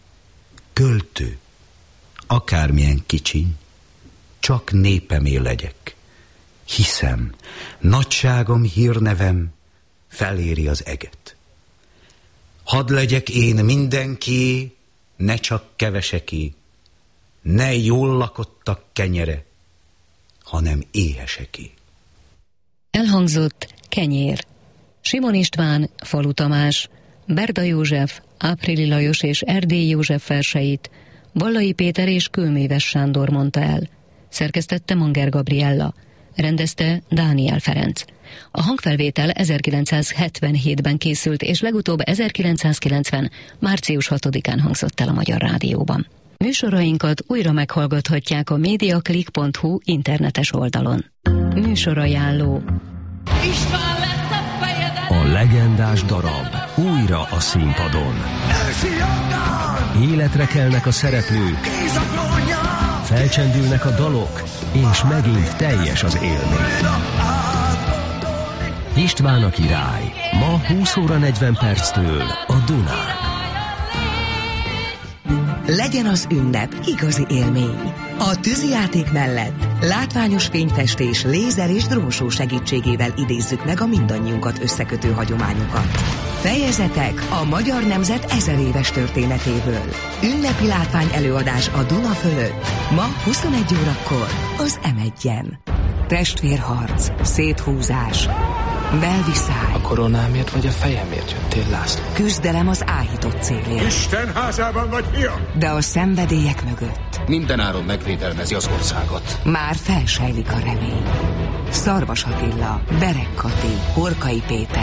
Költő, akármilyen kicsiny, csak népemé legyek. Hiszem, nagyságom, hírnevem feléri az eget. Hadd legyek én mindenkié, ne csak keveseké, ne jól lakottak kenyere, hanem éheseké. Elhangzott Kenyér. Simon István, Falu Tamás, Berda József, Áprili Lajos és Erdély József verseit Vallai Péter és Kőméves Sándor mondta el. Szerkesztette Manger Gabriella. Rendezte Dániel Ferenc. A hangfelvétel 1977-ben készült, és legutóbb 1990. március 6-án hangzott el a Magyar Rádióban. Műsorainkat újra meghallgathatják a mediaclick.hu internetes oldalon. Műsorajánló. A legendás darab újra a színpadon. Életre kelnek a szereplők, felcsendülnek a dalok, és megint teljes az élmény. István a király, ma 20 óra 40 perctől a Dunán. Legyen az ünnep igazi élmény. A tűzijáték mellett látványos fényfestés, lézer és drónshow segítségével idézzük meg a mindannyiunkat összekötő hagyományokat. Fejezetek a magyar nemzet 1000 éves történetéből. Ünnepi látvány előadás a Duna fölött. Ma 21 órakor az M1-en. Testvérharc, széthúzás, belviszály. A koronámért vagy a fejemért jöttél, László? Küzdelem az áhított célért. Isten házában vagy fiam! De a szenvedélyek mögött mindenáron megvédelmezi az országot. már felsejlik a remény. Szarvas Attila, Berek Kati, Horkai Péter,